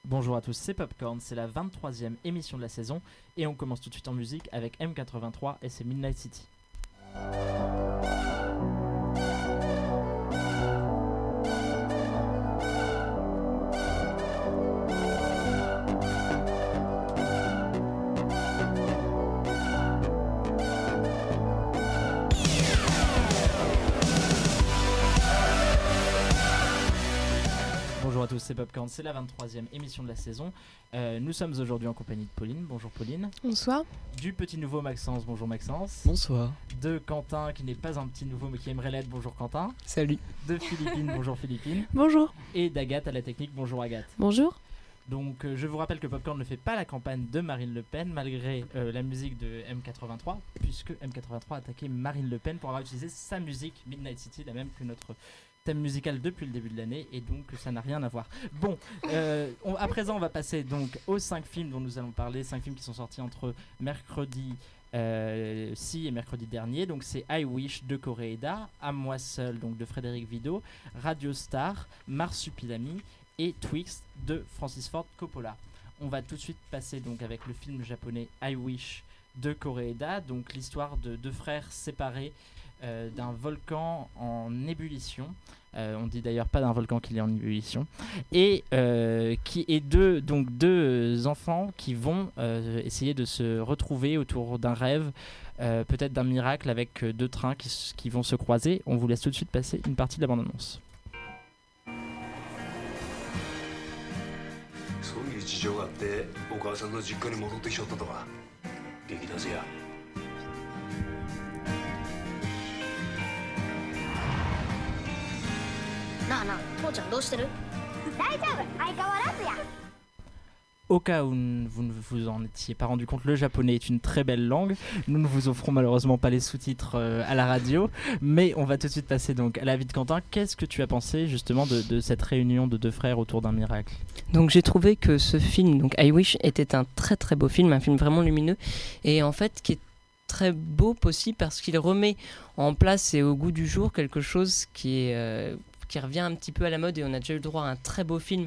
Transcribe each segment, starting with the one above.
Bonjour à tous, c'est Popcorn, c'est la 23e émission de la saison et on commence tout de suite en musique avec M83 et c'est Midnight City. Bonjour à tous, c'est Popcorn, c'est la 23e émission de la saison. Nous sommes aujourd'hui en compagnie de Pauline. Bonjour Pauline. Bonsoir. Du petit nouveau Maxence. Bonjour Maxence. Bonsoir. De Quentin qui n'est pas un petit nouveau mais qui aimerait l'être. Bonjour Quentin. Salut. De Philippine. Bonjour Philippine. Bonjour. Et d'Agathe à la technique. Bonjour Agathe. Bonjour. Donc je vous rappelle que Popcorn ne fait pas la campagne de Marine Le Pen malgré la musique de M83 puisque M83 a attaqué Marine Le Pen pour avoir utilisé sa musique Midnight City, la même que notre thème musical depuis le début de l'année et donc ça n'a rien à voir. Bon, à présent on va passer donc aux 5 films dont nous allons parler, 5 films qui sont sortis entre mercredi 6 et mercredi dernier. Donc c'est I Wish de Koreeda, À moi seul donc de Frédéric Vidot, Radio Star, Marsupilami et Twixt de Francis Ford Coppola. On va tout de suite passer donc avec le film japonais I Wish de Koreeda, donc l'histoire de deux frères séparés d'un volcan en ébullition. On dit d'ailleurs pas d'un volcan qu'il est en ébullition. Et qui est deux enfants qui vont essayer de se retrouver autour d'un rêve, peut-être d'un miracle avec deux trains qui vont se croiser. On vous laisse tout de suite passer une partie de la bande-annonce. そういう事情があってお母さんの実家に戻ってきちゃったとか劇団生やなあなあ父ちゃんどうしてる大丈夫相変わらずや Au cas où vous ne vous en étiez pas rendu compte, le japonais est une très belle langue. Nous ne vous offrons malheureusement pas les sous-titres à la radio, mais on va tout de suite passer donc à l'avis de Quentin. Qu'est-ce que tu as pensé justement de cette réunion de deux frères autour d'un miracle ? Donc j'ai trouvé que ce film, donc I Wish, était un très très beau film, un film vraiment lumineux et en fait qui est très beau aussi parce qu'il remet en place et au goût du jour quelque chose qui revient un petit peu à la mode et on a déjà eu le droit à un très beau film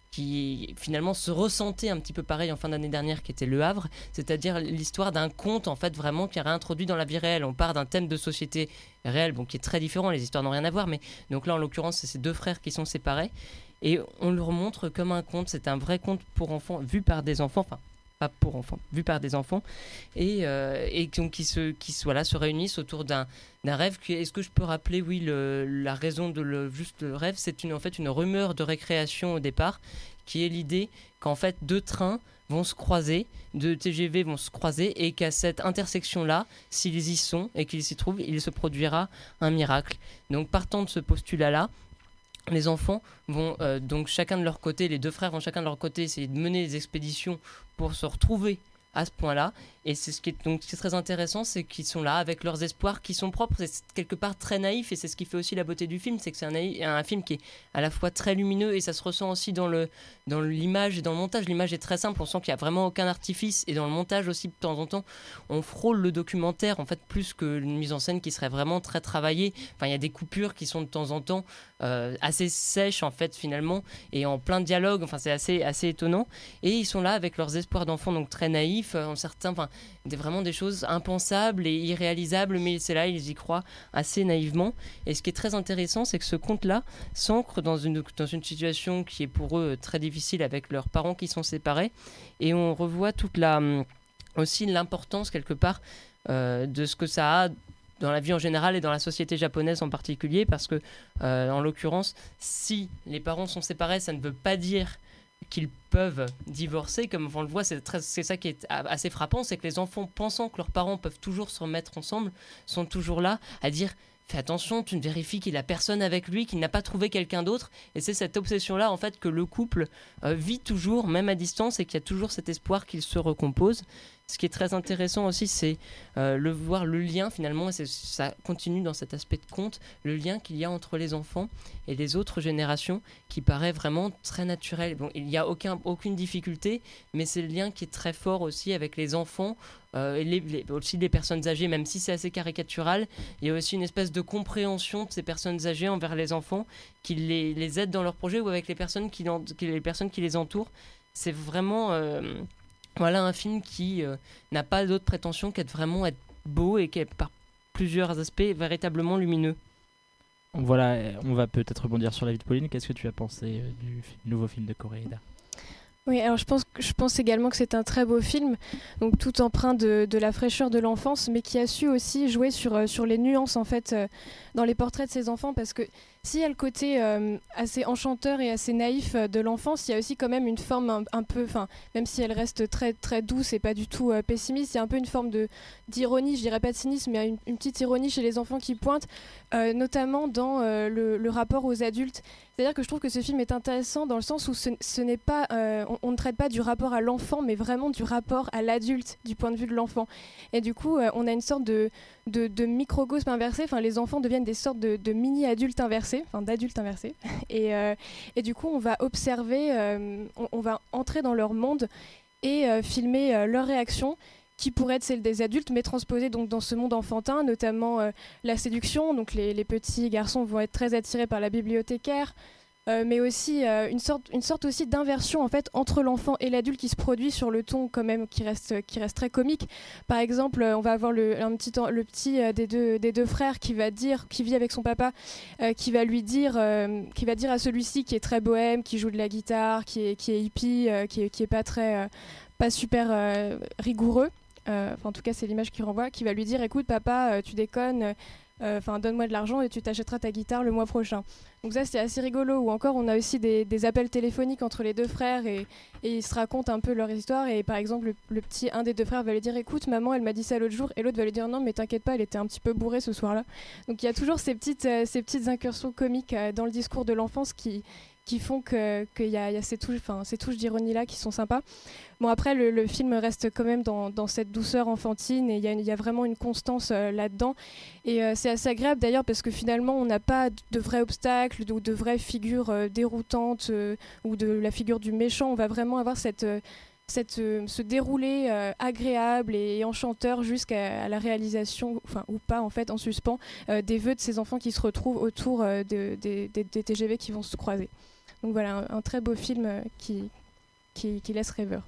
qui finalement se ressentait un petit peu pareil en fin d'année dernière, qui était Le Havre, c'est-à-dire l'histoire d'un conte en fait vraiment qui est réintroduit dans la vie réelle. On part d'un thème de société réelle, bon, qui est très différent, les histoires n'ont rien à voir, mais donc là en l'occurrence c'est ces deux frères qui sont séparés et on leur montre comme un conte, c'est un vrai conte pour enfants vu par des enfants, enfin pas pour enfants, vu par des enfants et donc qui se réunissent autour d'un rêve. Est-ce que je peux rappeler la raison de le rêve, c'est en fait une rumeur de récréation au départ qui est l'idée qu'en fait deux trains vont se croiser, deux TGV vont se croiser et qu'à cette intersection-là, s'ils y sont et qu'ils s'y trouvent, il se produira un miracle. Donc partant de ce postulat-là, les enfants vont donc chacun de leur côté, les deux frères vont chacun de leur côté essayer de mener des expéditions pour se retrouver à ce point-là. Et c'est ce qui est très intéressant, c'est qu'ils sont là avec leurs espoirs qui sont propres. C'est quelque part très naïf et c'est ce qui fait aussi la beauté du film, c'est que c'est un film qui est à la fois très lumineux et ça se ressent aussi dans l'image et dans le montage. L'image est très simple, on sent qu'il n'y a vraiment aucun artifice et dans le montage aussi de temps en temps on frôle le documentaire en fait plus que une mise en scène qui serait vraiment très travaillée. Enfin il y a des coupures qui sont de temps en temps assez sèches en fait finalement et en plein dialogue, enfin c'est assez étonnant et ils sont là avec leurs espoirs d'enfants donc très naïfs, vraiment des choses impensables et irréalisables, mais c'est là, ils y croient assez naïvement. Et ce qui est très intéressant, c'est que ce conte-là s'ancre dans une situation qui est pour eux très difficile avec leurs parents qui sont séparés. Et on revoit aussi l'importance quelque part de ce que ça a dans la vie en général et dans la société japonaise en particulier, parce que en l'occurrence, si les parents sont séparés, ça ne veut pas dire qu'ils peuvent divorcer, comme on le voit, c'est ça qui est assez frappant, c'est que les enfants, pensant que leurs parents peuvent toujours se remettre ensemble, sont toujours là à dire fais attention, tu ne vérifies qu'il a personne avec lui, qu'il n'a pas trouvé quelqu'un d'autre, et c'est cette obsession-là en fait que le couple vit toujours, même à distance, et qu'il y a toujours cet espoir qu'il se recompose. Ce qui est très intéressant aussi, c'est voir le lien finalement, et ça continue dans cet aspect de conte, le lien qu'il y a entre les enfants et les autres générations qui paraît vraiment très naturel. Bon, il n'y a aucune difficulté, mais c'est le lien qui est très fort aussi avec les enfants et aussi les personnes âgées, même si c'est assez caricatural. Il y a aussi une espèce de compréhension de ces personnes âgées envers les enfants qui les aident dans leur projet ou avec les personnes qui les entourent. c'est vraiment voilà, un film qui n'a pas d'autre prétention qu'être vraiment être beau et qui est par plusieurs aspects véritablement lumineux. Voilà, on va peut-être rebondir sur la vie de Pauline. Qu'est-ce que tu as pensé du nouveau film de Koreeda ? Oui, alors je pense également que c'est un très beau film, donc tout empreint de la fraîcheur de l'enfance, mais qui a su aussi jouer sur les nuances en fait dans les portraits de ses enfants, parce que s'il y a le côté assez enchanteur et assez naïf de l'enfance, il y a aussi quand même une forme un peu, enfin même si elle reste très très douce et pas du tout pessimiste, il y a un peu une forme d'ironie, je dirais pas de cynisme, mais une petite ironie chez les enfants qui pointent, notamment dans le rapport aux adultes. C'est-à-dire que je trouve que ce film est intéressant dans le sens où ce n'est pas, on ne traite pas du rapport à l'enfant, mais vraiment du rapport à l'adulte, du point de vue de l'enfant. Et du coup, on a une sorte de microcosme inversé. Enfin, les enfants deviennent des sortes de mini-adultes inversés, enfin d'adultes inversés. Et du coup, on va observer, on va entrer dans leur monde et filmer leurs réactions, qui pourrait être celle des adultes, mais transposée donc dans ce monde enfantin, notamment la séduction. Donc les petits garçons vont être très attirés par la bibliothécaire, mais aussi une sorte aussi d'inversion en fait entre l'enfant et l'adulte qui se produit sur le ton quand même qui reste très comique. Par exemple, on va avoir le petit des deux frères qui vit avec son papa, qui va dire à celui-ci qui est très bohème, qui joue de la guitare, qui est hippie, qui est pas super rigoureux. En tout cas, c'est l'image qu'il renvoie, qui va lui dire écoute, papa, tu déconnes, donne-moi de l'argent et tu t'achèteras ta guitare le mois prochain. Donc, ça, c'est assez rigolo. Ou encore, on a aussi des appels téléphoniques entre les deux frères et ils se racontent un peu leur histoire. Et par exemple, un des deux frères va lui dire écoute, maman, elle m'a dit ça l'autre jour. Et l'autre va lui dire non, mais t'inquiète pas, elle était un petit peu bourrée ce soir-là. Donc, il y a toujours ces petites incursions comiques dans le discours de l'enfance qui font qu'il y a ces touches d'ironie-là qui sont sympas. Bon, après, le film reste quand même dans cette douceur enfantine et il y a vraiment une constance là-dedans. Et c'est assez agréable d'ailleurs parce que finalement, on n'a pas de vrais obstacles ou de vraies figures déroutantes ou de la figure du méchant. On va vraiment avoir ce déroulé agréable et enchanteur jusqu'à la réalisation, ou pas en fait, en suspens, des vœux de ces enfants qui se retrouvent autour des TGV qui vont se croiser. Donc voilà, un très beau film qui laisse rêveur.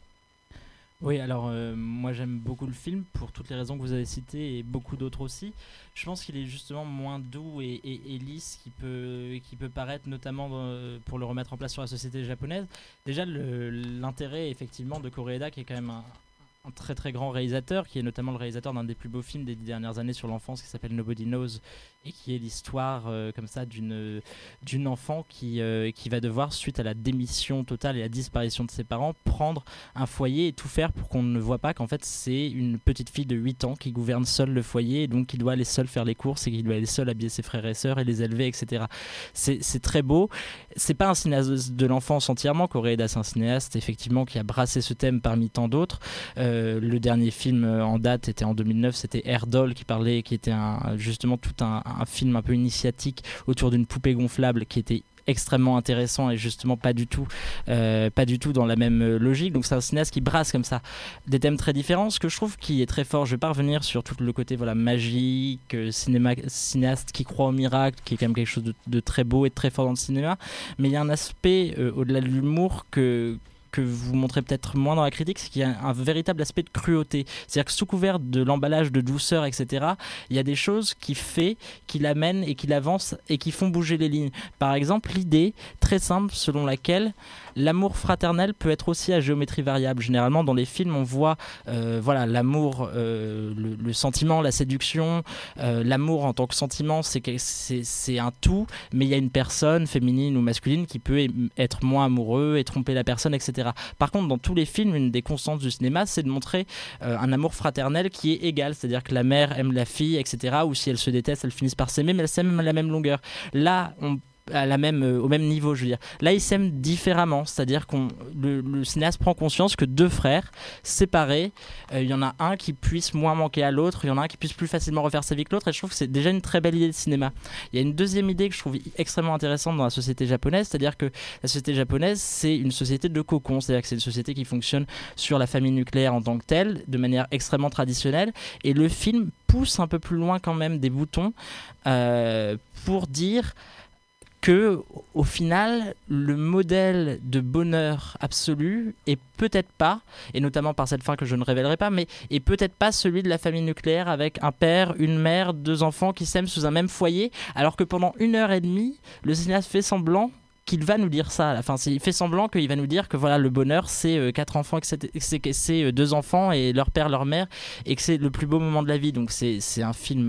Oui, alors moi j'aime beaucoup le film pour toutes les raisons que vous avez citées et beaucoup d'autres aussi. Je pense qu'il est justement moins doux et lisse qui peut paraître, notamment pour le remettre en place sur la société japonaise. Déjà l'intérêt effectivement de Koreeda, qui est quand même un très très grand réalisateur, qui est notamment le réalisateur d'un des plus beaux films des 10 dernières années sur l'enfance qui s'appelle Nobody Knows, et qui est l'histoire comme ça d'une enfant qui va devoir, suite à la démission totale et la disparition de ses parents, prendre un foyer et tout faire pour qu'on ne voit pas qu'en fait c'est une petite fille de 8 ans qui gouverne seule le foyer, et donc qui doit aller seule faire les courses et qui doit aller seule habiller ses frères et sœurs et les élever, etc. C'est très beau. C'est pas un cinéaste de l'enfance entièrement, Koreeda, c'est un cinéaste effectivement qui a brassé ce thème parmi tant d'autres. Le dernier film en date était en 2009, c'était Airdoll, qui était justement tout un film un peu initiatique autour d'une poupée gonflable qui était extrêmement intéressant et justement pas du tout dans la même logique. Donc c'est un cinéaste qui brasse comme ça des thèmes très différents. Ce que je trouve qui est très fort, je vais pas revenir sur tout le côté magique, cinéaste qui croit au miracle, qui est quand même quelque chose de très beau et de très fort dans le cinéma, mais il y a un aspect au-delà de l'humour que vous montrez peut-être moins dans la critique, c'est qu'il y a un véritable aspect de cruauté. C'est-à-dire que sous couvert de l'emballage de douceur, etc., il y a des choses qui l'amènent et qui l'avancent et qui font bouger les lignes. Par exemple, l'idée très simple selon laquelle l'amour fraternel peut être aussi à géométrie variable. Généralement, dans les films, on voit l'amour, le sentiment, la séduction. L'amour en tant que sentiment, c'est un tout, mais il y a une personne, féminine ou masculine, qui peut être moins amoureux et tromper la personne, etc. Par contre, dans tous les films, une des constantes du cinéma, c'est de montrer un amour fraternel qui est égal. C'est-à-dire que la mère aime la fille, etc. Ou si elles se détestent, elles finissent par s'aimer, mais elles s'aiment à la même longueur. Là, au même niveau, je veux dire. Là, ils s'aiment différemment, c'est-à-dire que le cinéaste prend conscience que deux frères séparés, il y en a un qui puisse moins manquer à l'autre, il y en a un qui puisse plus facilement refaire sa vie que l'autre, et je trouve que c'est déjà une très belle idée de cinéma. Il y a une deuxième idée que je trouve extrêmement intéressante dans la société japonaise, c'est-à-dire que la société japonaise, c'est une société de cocon, c'est-à-dire que c'est une société qui fonctionne sur la famille nucléaire en tant que telle, de manière extrêmement traditionnelle, et le film pousse un peu plus loin quand même des boutons pour dire que au final le modèle de bonheur absolu est peut-être pas, et notamment par cette fin que je ne révélerai pas, mais est peut-être pas celui de la famille nucléaire avec un père, une mère, 2 enfants qui s'aiment sous un même foyer, alors que pendant 1h30 le cinéaste fait semblant qu'il va nous dire ça à la fin. Il fait semblant qu'il va nous dire que voilà, le bonheur c'est 4 enfants, que c'est 2 enfants et leur père, leur mère, et que c'est le plus beau moment de la vie. Donc c'est un film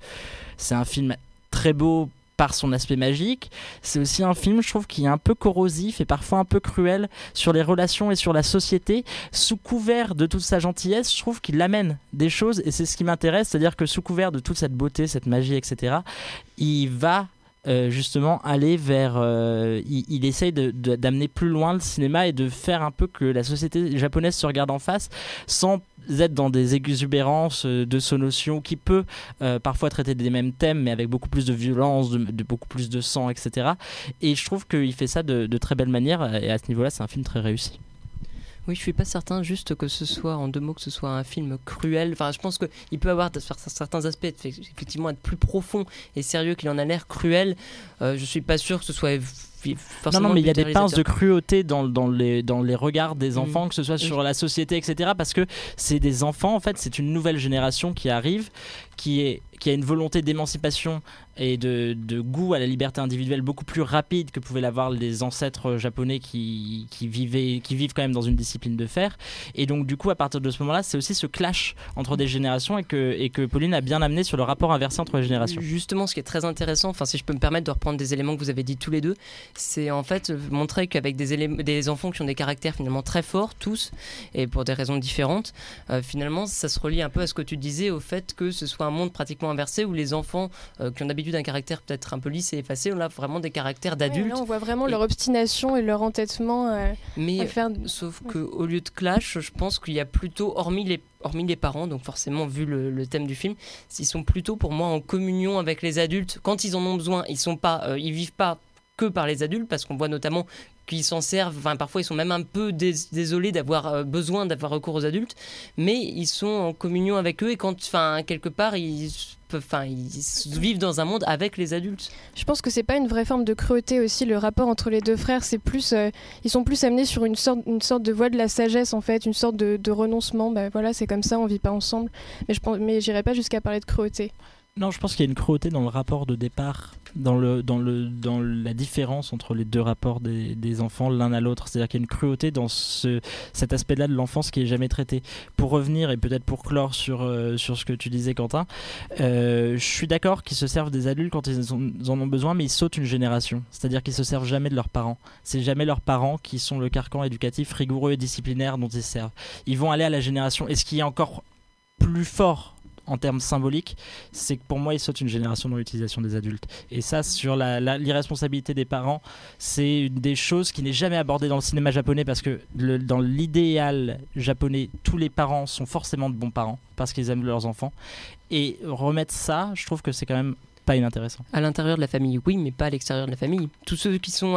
très beau par son aspect magique. C'est aussi un film, je trouve, qui est un peu corrosif et parfois un peu cruel sur les relations et sur la société. Sous couvert de toute sa gentillesse, je trouve qu'il amène des choses, et c'est ce qui m'intéresse, c'est-à-dire que sous couvert de toute cette beauté, cette magie, etc., il va justement aller vers il essaye d'amener plus loin le cinéma et de faire un peu que la société japonaise se regarde en face sans être dans des exubérances de son notion qui peut parfois traiter des mêmes thèmes mais avec beaucoup plus de violence, de beaucoup plus de sang, etc. Et je trouve qu'il fait ça de très belle manière, et à ce niveau là c'est un film très réussi. Oui, je suis pas certain juste que ce soit, en 2 mots, que ce soit un film cruel. Enfin, je pense qu'il peut avoir certains aspects, effectivement, être plus profond et sérieux qu'il en a l'air cruel. Je suis pas sûr que ce soit forcément. Non, mais il y a des pinces de cruauté dans les regards des enfants, que ce soit sur la société, etc. Parce que c'est des enfants, en fait, c'est une nouvelle génération qui arrive, qui a une volonté d'émancipation et de goût à la liberté individuelle beaucoup plus rapide que pouvaient l'avoir les ancêtres japonais qui vivent quand même dans une discipline de fer. Et donc du coup à partir de ce moment-là c'est aussi ce clash entre des générations, et que Pauline a bien amené sur le rapport inversé entre les générations. Justement, ce qui est très intéressant, enfin si je peux me permettre de reprendre des éléments que vous avez dit tous les deux, c'est en fait montrer qu'avec des enfants qui ont des caractères finalement très forts tous, et pour des raisons différentes, finalement ça se relie un peu à ce que tu disais, au fait que ce soit un monde pratiquement inversé où les enfants qui ont d'habitude un caractère peut-être un peu lisse et effacé, on a vraiment des caractères d'adultes. Là, on voit vraiment leur obstination et leur entêtement à faire... Sauf qu'au lieu de clash, je pense qu'il y a plutôt, hormis les parents, donc forcément vu le thème du film, ils sont plutôt pour moi en communion avec les adultes. Quand ils en ont besoin, ils vivent pas que par les adultes, parce qu'on voit notamment qu'ils s'en servent, enfin, parfois ils sont même un peu désolés d'avoir besoin d'avoir recours aux adultes, mais ils sont en communion avec eux, et quelque part ils vivent dans un monde avec les adultes. Je pense que c'est pas une vraie forme de cruauté aussi, le rapport entre les 2 frères, c'est plus ils sont plus amenés sur une sorte de voie de la sagesse, en fait, une sorte de renoncement. Voilà, c'est comme ça, on vit pas ensemble, mais j'irais pas jusqu'à parler de cruauté. Non, je pense qu'il y a une cruauté dans le rapport de départ, dans la différence entre les 2 rapports des enfants l'un à l'autre. C'est-à-dire qu'il y a une cruauté dans cet aspect-là de l'enfance qui est jamais traité. Pour revenir, et peut-être pour clore sur ce que tu disais, Quentin, je suis d'accord qu'ils se servent des adultes quand ils en ont besoin, mais ils sautent une génération. C'est-à-dire qu'ils se servent jamais de leurs parents. C'est jamais leurs parents qui sont le carcan éducatif rigoureux et disciplinaire dont ils servent. Ils vont aller à la génération. Et ce qui est encore plus fort en termes symboliques, c'est que pour moi, ils sautent une génération dans l'utilisation des adultes. Et ça, sur l'irresponsabilité des parents, c'est une des choses qui n'est jamais abordée dans le cinéma japonais, parce que dans l'idéal japonais, tous les parents sont forcément de bons parents, parce qu'ils aiment leurs enfants. Et remettre ça, je trouve que c'est quand même pas inintéressant. À l'intérieur de la famille, oui, mais pas à l'extérieur de la famille. Tous ceux qui sont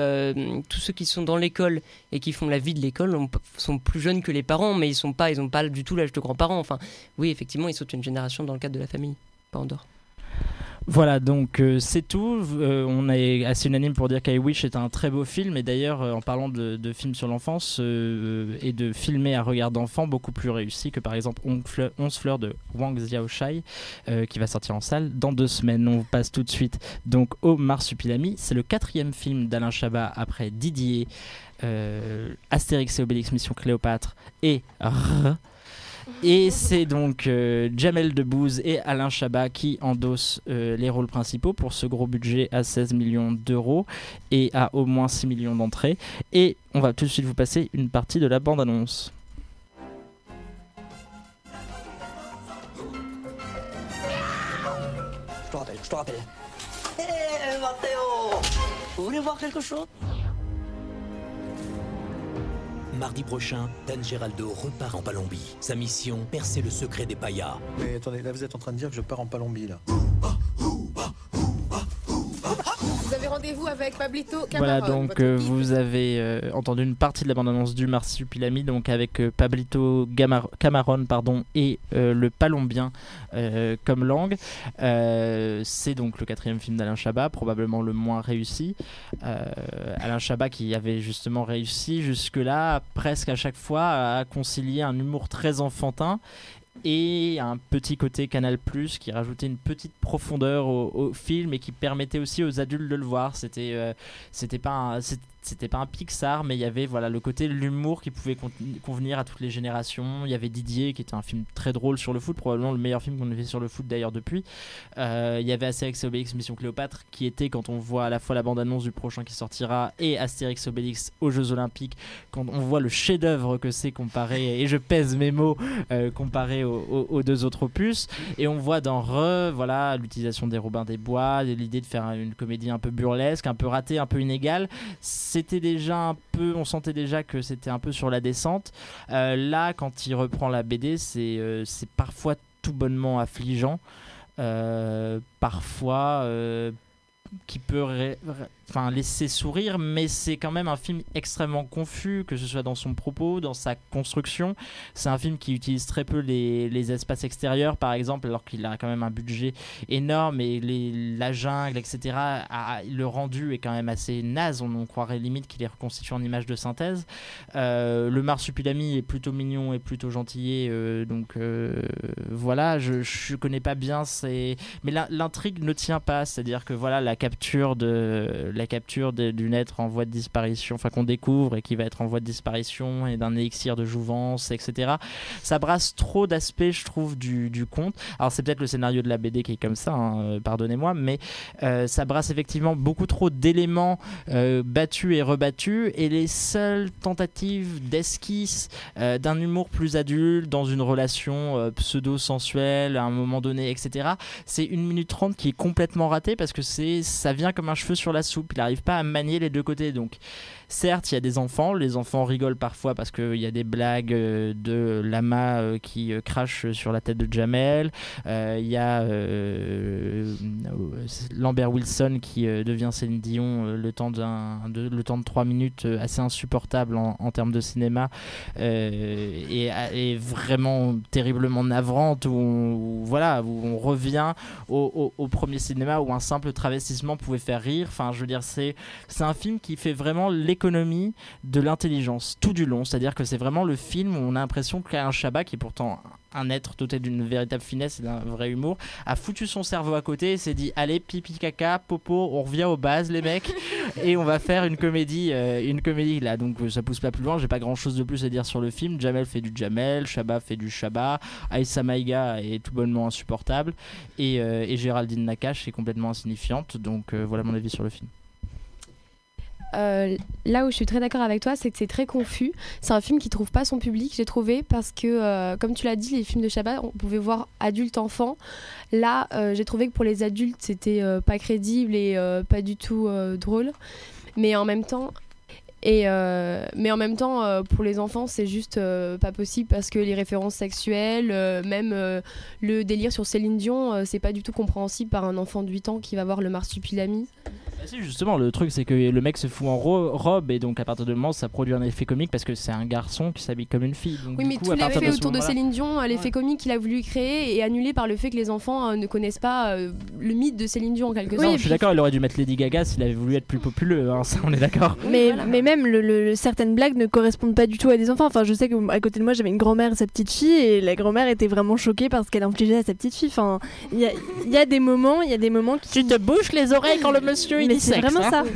dans l'école et qui font la vie de l'école sont plus jeunes que les parents, mais ils n'ont pas du tout l'âge de grands-parents. Enfin, oui, effectivement, ils sautent une génération dans le cadre de la famille, pas en dehors. Voilà, donc c'est tout. On est assez unanime pour dire qu'I Wish est un très beau film, et d'ailleurs en parlant de films sur l'enfance et de filmer à regard d'enfant, beaucoup plus réussi que par exemple 11 fleurs de Wang Xiaoshai qui va sortir en salle dans 2 semaines. On passe tout de suite donc au Marsupilami. C'est le 4e film d'Alain Chabat après Didier, Astérix et Obélix Mission Cléopâtre et Et c'est donc Jamel Debbouze et Alain Chabat qui endossent les rôles principaux pour ce gros budget à 16 millions d'euros et à au moins 6 millions d'entrées. Et on va tout de suite vous passer une partie de la bande-annonce. Je te rappelle. Hé, Mathéo, vous voulez voir quelque chose ? Mardi prochain, Dan Geraldo repart en Palombie. Sa mission, percer le secret des payas. Mais attendez, là vous êtes en train de dire que je pars en Palombie, là. Vous avez rendez-vous rendez-vous avec Pablito Cameron. Voilà, donc votre guide. vous avez entendu une partie de la bande-annonce du Marsupilami, donc avec Pablito Cameron et le palombien comme langue. C'est donc le 4e film d'Alain Chabat, probablement le moins réussi. Alain Chabat qui avait justement réussi jusque-là, presque à chaque fois, à concilier un humour très enfantin et un petit côté Canal+, qui rajoutait une petite profondeur au film et qui permettait aussi aux adultes de le voir. C'était pas un Pixar, mais il y avait le côté de l'humour qui pouvait convenir à toutes les générations. Il y avait Didier, qui était un film très drôle sur le foot, probablement le meilleur film qu'on ait fait sur le foot d'ailleurs depuis. Il y avait Astérix et Obélix Mission Cléopâtre, qui était, quand on voit à la fois la bande-annonce du prochain qui sortira et Astérix et Obélix aux Jeux Olympiques, quand on voit le chef-d'œuvre que c'est comparé, et je pèse mes mots, comparé aux deux autres opus. Et on voit dans l'utilisation des Robins des Bois, l'idée de faire une comédie un peu burlesque, un peu ratée, un peu inégale. C'était déjà on sentait déjà que c'était un peu sur la descente. Là, quand il reprend la BD, c'est parfois tout bonnement affligeant, parfois qui peut laisser sourire, mais c'est quand même un film extrêmement confus, que ce soit dans son propos, dans sa construction. C'est un film qui utilise très peu les espaces extérieurs, par exemple, alors qu'il a quand même un budget énorme, et la jungle, etc. Le rendu est quand même assez naze, on croirait limite qu'il est reconstitué en image de synthèse. Le Marsupilami est plutôt mignon et plutôt gentillé, donc voilà, je connais pas bien, mais l'intrigue ne tient pas, c'est-à-dire que voilà, la capture d'une être en voie de disparition, qu'on découvre et qui va être en voie de disparition, et d'un élixir de jouvence, etc. Ça brasse trop d'aspects, je trouve, du conte. Alors c'est peut-être le scénario de la BD qui est comme ça, pardonnez-moi, mais ça brasse effectivement beaucoup trop d'éléments battus et rebattus, et les seules tentatives d'esquisse d'un humour plus adulte dans une relation pseudo-sensuelle à un moment donné, etc. C'est 1 minute 30 qui est complètement ratée, parce que ça vient comme un cheveu sur la soupe. Il n'arrive pas à manier les deux côtés. Donc certes, il y a des enfants, les enfants rigolent parfois parce qu'il y a des blagues de Lama qui crache sur la tête de Jamel. Il y a Lambert Wilson qui devient Céline Dion le temps de 3 minutes, assez insupportable en termes de cinéma, et vraiment terriblement navrante, où on revient au premier cinéma où un simple travestissement pouvait faire rire. Enfin, je veux dire, c'est un film qui fait vraiment l'économie de l'intelligence tout du long. C'est-à-dire que c'est vraiment le film où on a l'impression qu'Alain Chabat, qui est pourtant un être doté d'une véritable finesse et d'un vrai humour, a foutu son cerveau à côté et s'est dit: allez, pipi caca popo, on revient aux bases les mecs, et on va faire une comédie là. Donc ça pousse pas plus loin, j'ai pas grand chose de plus à dire sur le film. Jamel fait du Jamel, Chabat fait du Chabat, Aïssa Maïga est tout bonnement insupportable, et Géraldine Nakache est complètement insignifiante. Donc voilà mon avis sur le film. Là où je suis très d'accord avec toi, c'est que c'est très confus. C'est un film qui trouve pas son public, j'ai trouvé, parce que comme tu l'as dit, les films de Chabat, on pouvait voir adulte-enfant. Là, j'ai trouvé que pour les adultes, c'était pas crédible et pas du tout drôle. Mais en même temps, pour les enfants, c'est juste pas possible, parce que les références sexuelles, même le délire sur Céline Dion, c'est pas du tout compréhensible par un enfant de 8 ans qui va voir le Marsupilami. Si, justement, le truc c'est que le mec se fout en robe, et donc à partir de moment ça produit un effet comique, parce que c'est un garçon qui s'habille comme une fille. Donc, oui, mais tout l'effet autour de Céline Dion, l'effet comique qu'il a voulu créer est annulé par le fait que les enfants ne connaissent pas le mythe de Céline Dion en quelque sorte. Non, je suis d'accord, il aurait dû mettre Lady Gaga s'il avait voulu être plus populeux, hein, ça on est d'accord. Mais même certaines blagues ne correspondent pas du tout à des enfants. Enfin, je sais qu'à côté de moi j'avais une grand-mère et sa petite fille, et la grand-mère était vraiment choquée par ce qu'elle infligeait à sa petite fille. Enfin, il y a des moments qui... Tu te bouches les oreilles quand le monsieur il dit c'est sexe, vraiment ça.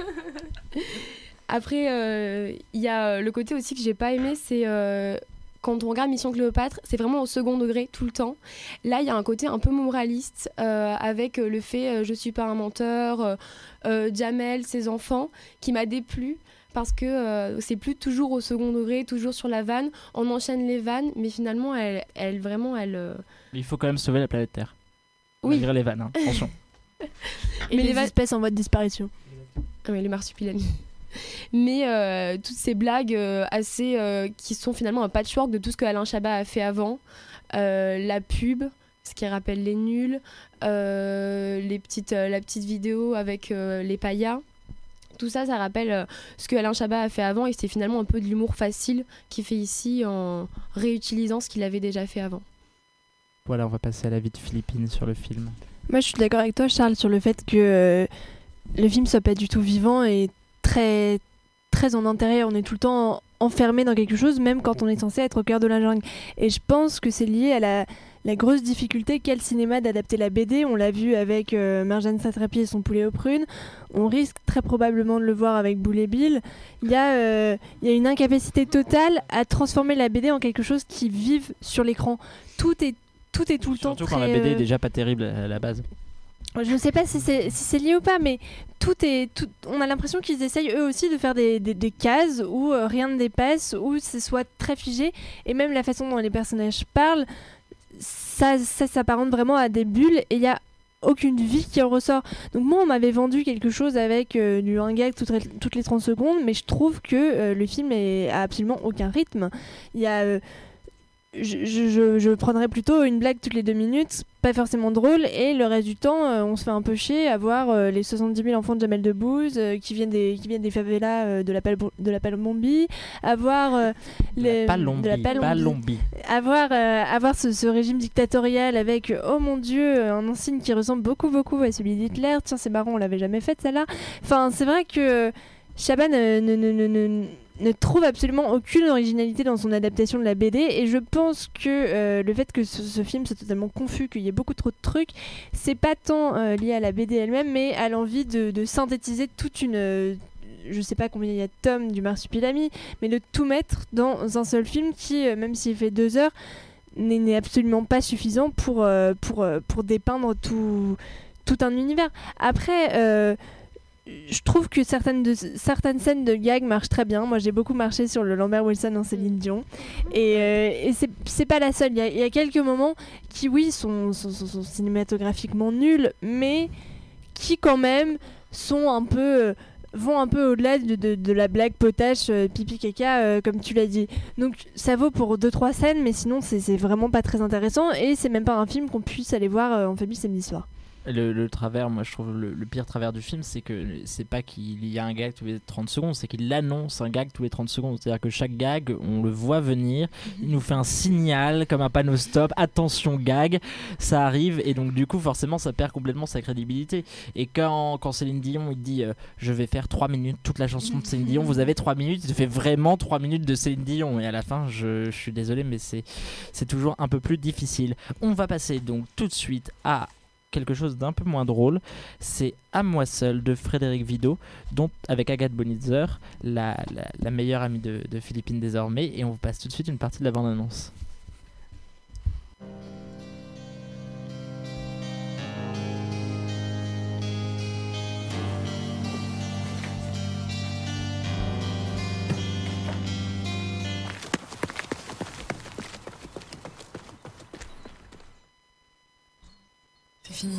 Après, il y a le côté aussi que j'ai pas aimé, c'est quand on regarde Mission Cléopâtre, c'est vraiment au second degré tout le temps. Là, il y a un côté un peu moraliste, avec le fait je suis pas un menteur, Jamel, ses enfants, qui m'a déplu. Parce que c'est plus toujours au second degré, toujours sur la vanne. On enchaîne les vannes, mais finalement, elle. Mais il faut quand même sauver la planète Terre. Oui. Malgré les vannes, hein. Attention. Et les espèces en voie de disparition. Oui, le marsupilami. Mais toutes ces blagues qui sont finalement un patchwork de tout ce que Alain Chabat a fait avant. La pub, ce qui rappelle les nuls. La petite vidéo avec les payas. Tout ça, ça rappelle ce que Alain Chabat a fait avant, et c'est finalement un peu de l'humour facile qu'il fait ici en réutilisant ce qu'il avait déjà fait avant. Voilà, on va passer à l'avis de Philippine sur le film. Moi, je suis d'accord avec toi, Charles, sur le fait que le film soit pas du tout vivant et très, très en intérieur. On est tout le temps enfermé dans quelque chose, même quand on est censé être au cœur de la jungle. Et je pense que c'est lié à la grosse difficulté qu'a le cinéma d'adapter la BD. On l'a vu avec Marjane Satrapi et son poulet aux prunes. On risque très probablement de le voir avec Boulet Bill. Il y a une incapacité totale à transformer la BD en quelque chose qui vive sur l'écran. Tout est tout le temps Surtout très... quand la BD est déjà pas terrible à la base. Je ne sais pas si c'est lié ou pas, mais on a l'impression qu'ils essayent eux aussi de faire des cases où rien ne dépasse, où ce soit très figé, et même la façon dont les personnages parlent, ça s'apparente vraiment à des bulles, et il n'y a aucune vie qui en ressort. Donc moi, on m'avait vendu quelque chose avec un gag toutes les 30 secondes, mais je trouve que le film a absolument aucun rythme. Il y a... Je prendrais plutôt une blague toutes les 2 minutes, pas forcément drôle, et le reste du temps, on se fait un peu chier à voir les 70 000 enfants de Jamel Debbouze qui viennent des favelas de la Palombie, à voir avoir ce régime dictatorial avec, oh mon Dieu, un insigne qui ressemble beaucoup à celui d'Hitler. Tiens, c'est marrant, on l'avait jamais fait celle-là. Enfin, c'est vrai que Chabat ne trouve absolument aucune originalité dans son adaptation de la BD, et je pense que le fait que ce film soit totalement confus, qu'il y ait beaucoup trop de trucs, c'est pas tant lié à la BD elle-même, mais à l'envie de synthétiser toute une... je sais pas combien il y a de tomes du Marsupilami, mais de tout mettre dans un seul film qui, même s'il fait 2 heures, n'est absolument pas suffisant pour dépeindre tout un univers. Après... je trouve que certaines scènes de gag marchent très bien. Moi, j'ai beaucoup marché sur le Lambert Wilson en Céline Dion. Et c'est pas la seule. Il y a quelques moments qui, oui, sont cinématographiquement nuls, mais qui, quand même, vont un peu au-delà de la blague potache, pipi caca, comme tu l'as dit. Donc, ça vaut pour 2-3 scènes, mais sinon, c'est vraiment pas très intéressant. Et c'est même pas un film qu'on puisse aller voir en famille samedi soir. Le travers, moi je trouve le pire travers du film, c'est que c'est pas qu'il y a un gag tous les 30 secondes, c'est qu'il annonce un gag tous les 30 secondes. C'est-à-dire que chaque gag, on le voit venir, il nous fait un signal comme un panneau stop, attention gag, ça arrive, et donc du coup forcément ça perd complètement sa crédibilité. Et quand Céline Dion il dit je vais faire 3 minutes, toute la chanson de Céline Dion, vous avez 3 minutes, il fait vraiment 3 minutes de Céline Dion, et à la fin je suis désolé, mais c'est toujours un peu plus difficile. On va passer donc tout de suite à quelque chose d'un peu moins drôle, c'est À moi seul de Frédéric Vidot, dont, avec Agathe Bonitzer, la meilleure amie de Philippine désormais, et on vous passe tout de suite une partie de la bande-annonce. C'est fini.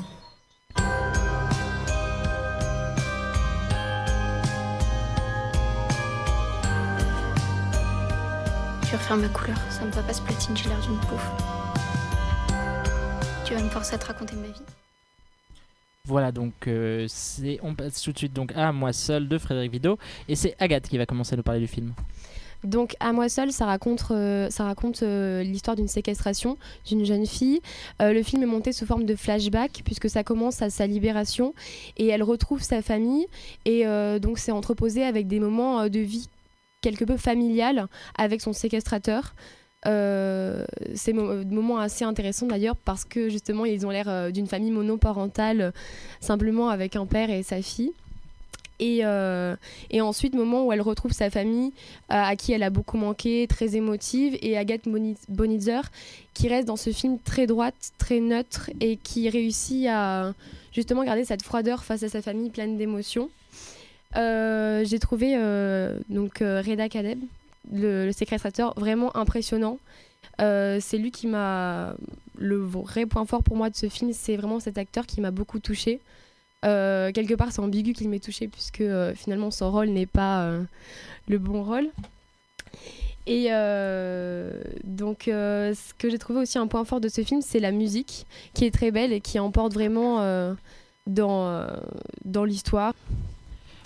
Je vais refaire ma couleur, ça me va pas ce platine, j'ai l'air d'une pouffe. Tu vas me forcer à te raconter ma vie. Voilà, donc on passe tout de suite donc à moi seul de Frédéric Vidot, et c'est Agathe qui va commencer à nous parler du film. Donc À moi seule, ça raconte l'histoire d'une séquestration d'une jeune fille. Le film est monté sous forme de flashback puisque ça commence à sa libération et elle retrouve sa famille, et donc c'est entreposé avec des moments de vie quelque peu familiales avec son séquestrateur. C'est des moments assez intéressants d'ailleurs parce que justement ils ont l'air d'une famille monoparentale, simplement avec un père et sa fille. Et ensuite, moment où elle retrouve sa famille à qui elle a beaucoup manqué, très émotive, et Agathe Bonitzer qui reste dans ce film très droite, très neutre, et qui réussit à justement garder cette froideur face à sa famille pleine d'émotions. J'ai trouvé Reda Kateb, le séquestrateur, vraiment impressionnant. C'est lui qui m'a... Le vrai point fort pour moi de ce film, c'est vraiment cet acteur qui m'a beaucoup touchée. Quelque part c'est ambigu qu'il m'ait touchée puisque finalement son rôle n'est pas le bon rôle, et donc ce que j'ai trouvé aussi un point fort de ce film, c'est la musique qui est très belle et qui emporte vraiment dans l'histoire.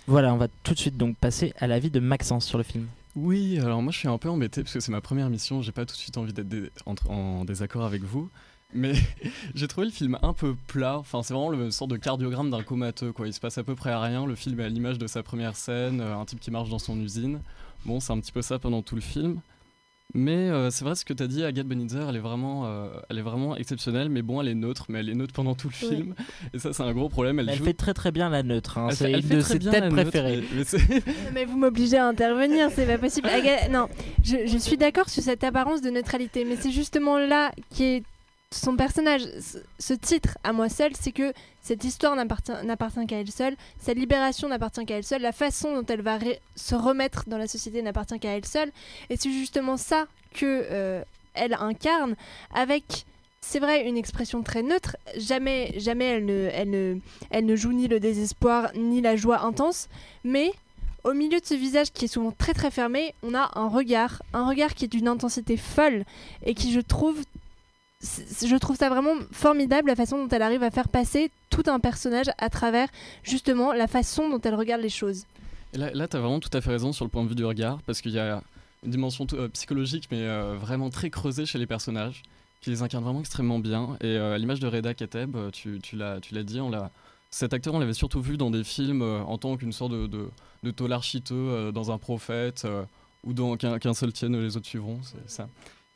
Voilà, on va tout de suite donc passer à l'avis de Maxence sur le film. Oui, alors moi je suis un peu embêté parce que c'est ma première mission, j'ai pas tout de suite envie d'être en désaccord avec vous. Mais j'ai trouvé le film un peu plat, enfin c'est vraiment le sorte de cardiogramme d'un comateux quoi. Il se passe à peu près à rien, le film est à l'image de sa première scène, un type qui marche dans son usine. Bon, c'est un petit peu ça pendant tout le film. Mais c'est vrai ce que t'as dit, Agathe Bonitzer, elle est vraiment exceptionnelle, mais bon, elle est neutre pendant tout le film. Et ça, c'est un gros problème. Elle fait très très bien la neutre, hein. C'est elle une fait de très ses bien têtes la neutre, préférées. Mais vous m'obligez à intervenir, c'est pas possible. Non, je suis d'accord sur cette apparence de neutralité, mais c'est justement là qui est son personnage. Ce titre, À moi seule, c'est que cette histoire n'appartient qu'à elle seule, sa libération n'appartient qu'à elle seule, la façon dont elle va se remettre dans la société n'appartient qu'à elle seule, et c'est justement ça que elle incarne avec, c'est vrai, une expression très neutre. Jamais elle ne joue ni le désespoir ni la joie intense, mais au milieu de ce visage qui est souvent très très fermé, on a un regard qui est d'une intensité folle et qui je trouve ça vraiment formidable, la façon dont elle arrive à faire passer tout un personnage à travers justement la façon dont elle regarde les choses. Et là tu as vraiment tout à fait raison sur le point de vue du regard, parce qu'il y a une dimension psychologique mais vraiment très creusée chez les personnages, qui les incarnent vraiment extrêmement bien. Et à l'image de Reda Kateb, tu l'as dit, cet acteur on l'avait surtout vu dans des films en tant qu'une sorte de taulard chiteux dans Un Prophète, ou dans Qu'un seul tienne, les autres suivront, c'est ça.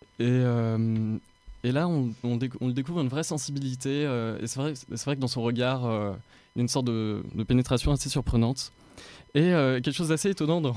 Et là, on découvre une vraie sensibilité, et c'est vrai que dans son regard, il y a une sorte de pénétration assez surprenante. Et quelque chose d'assez étonnant dans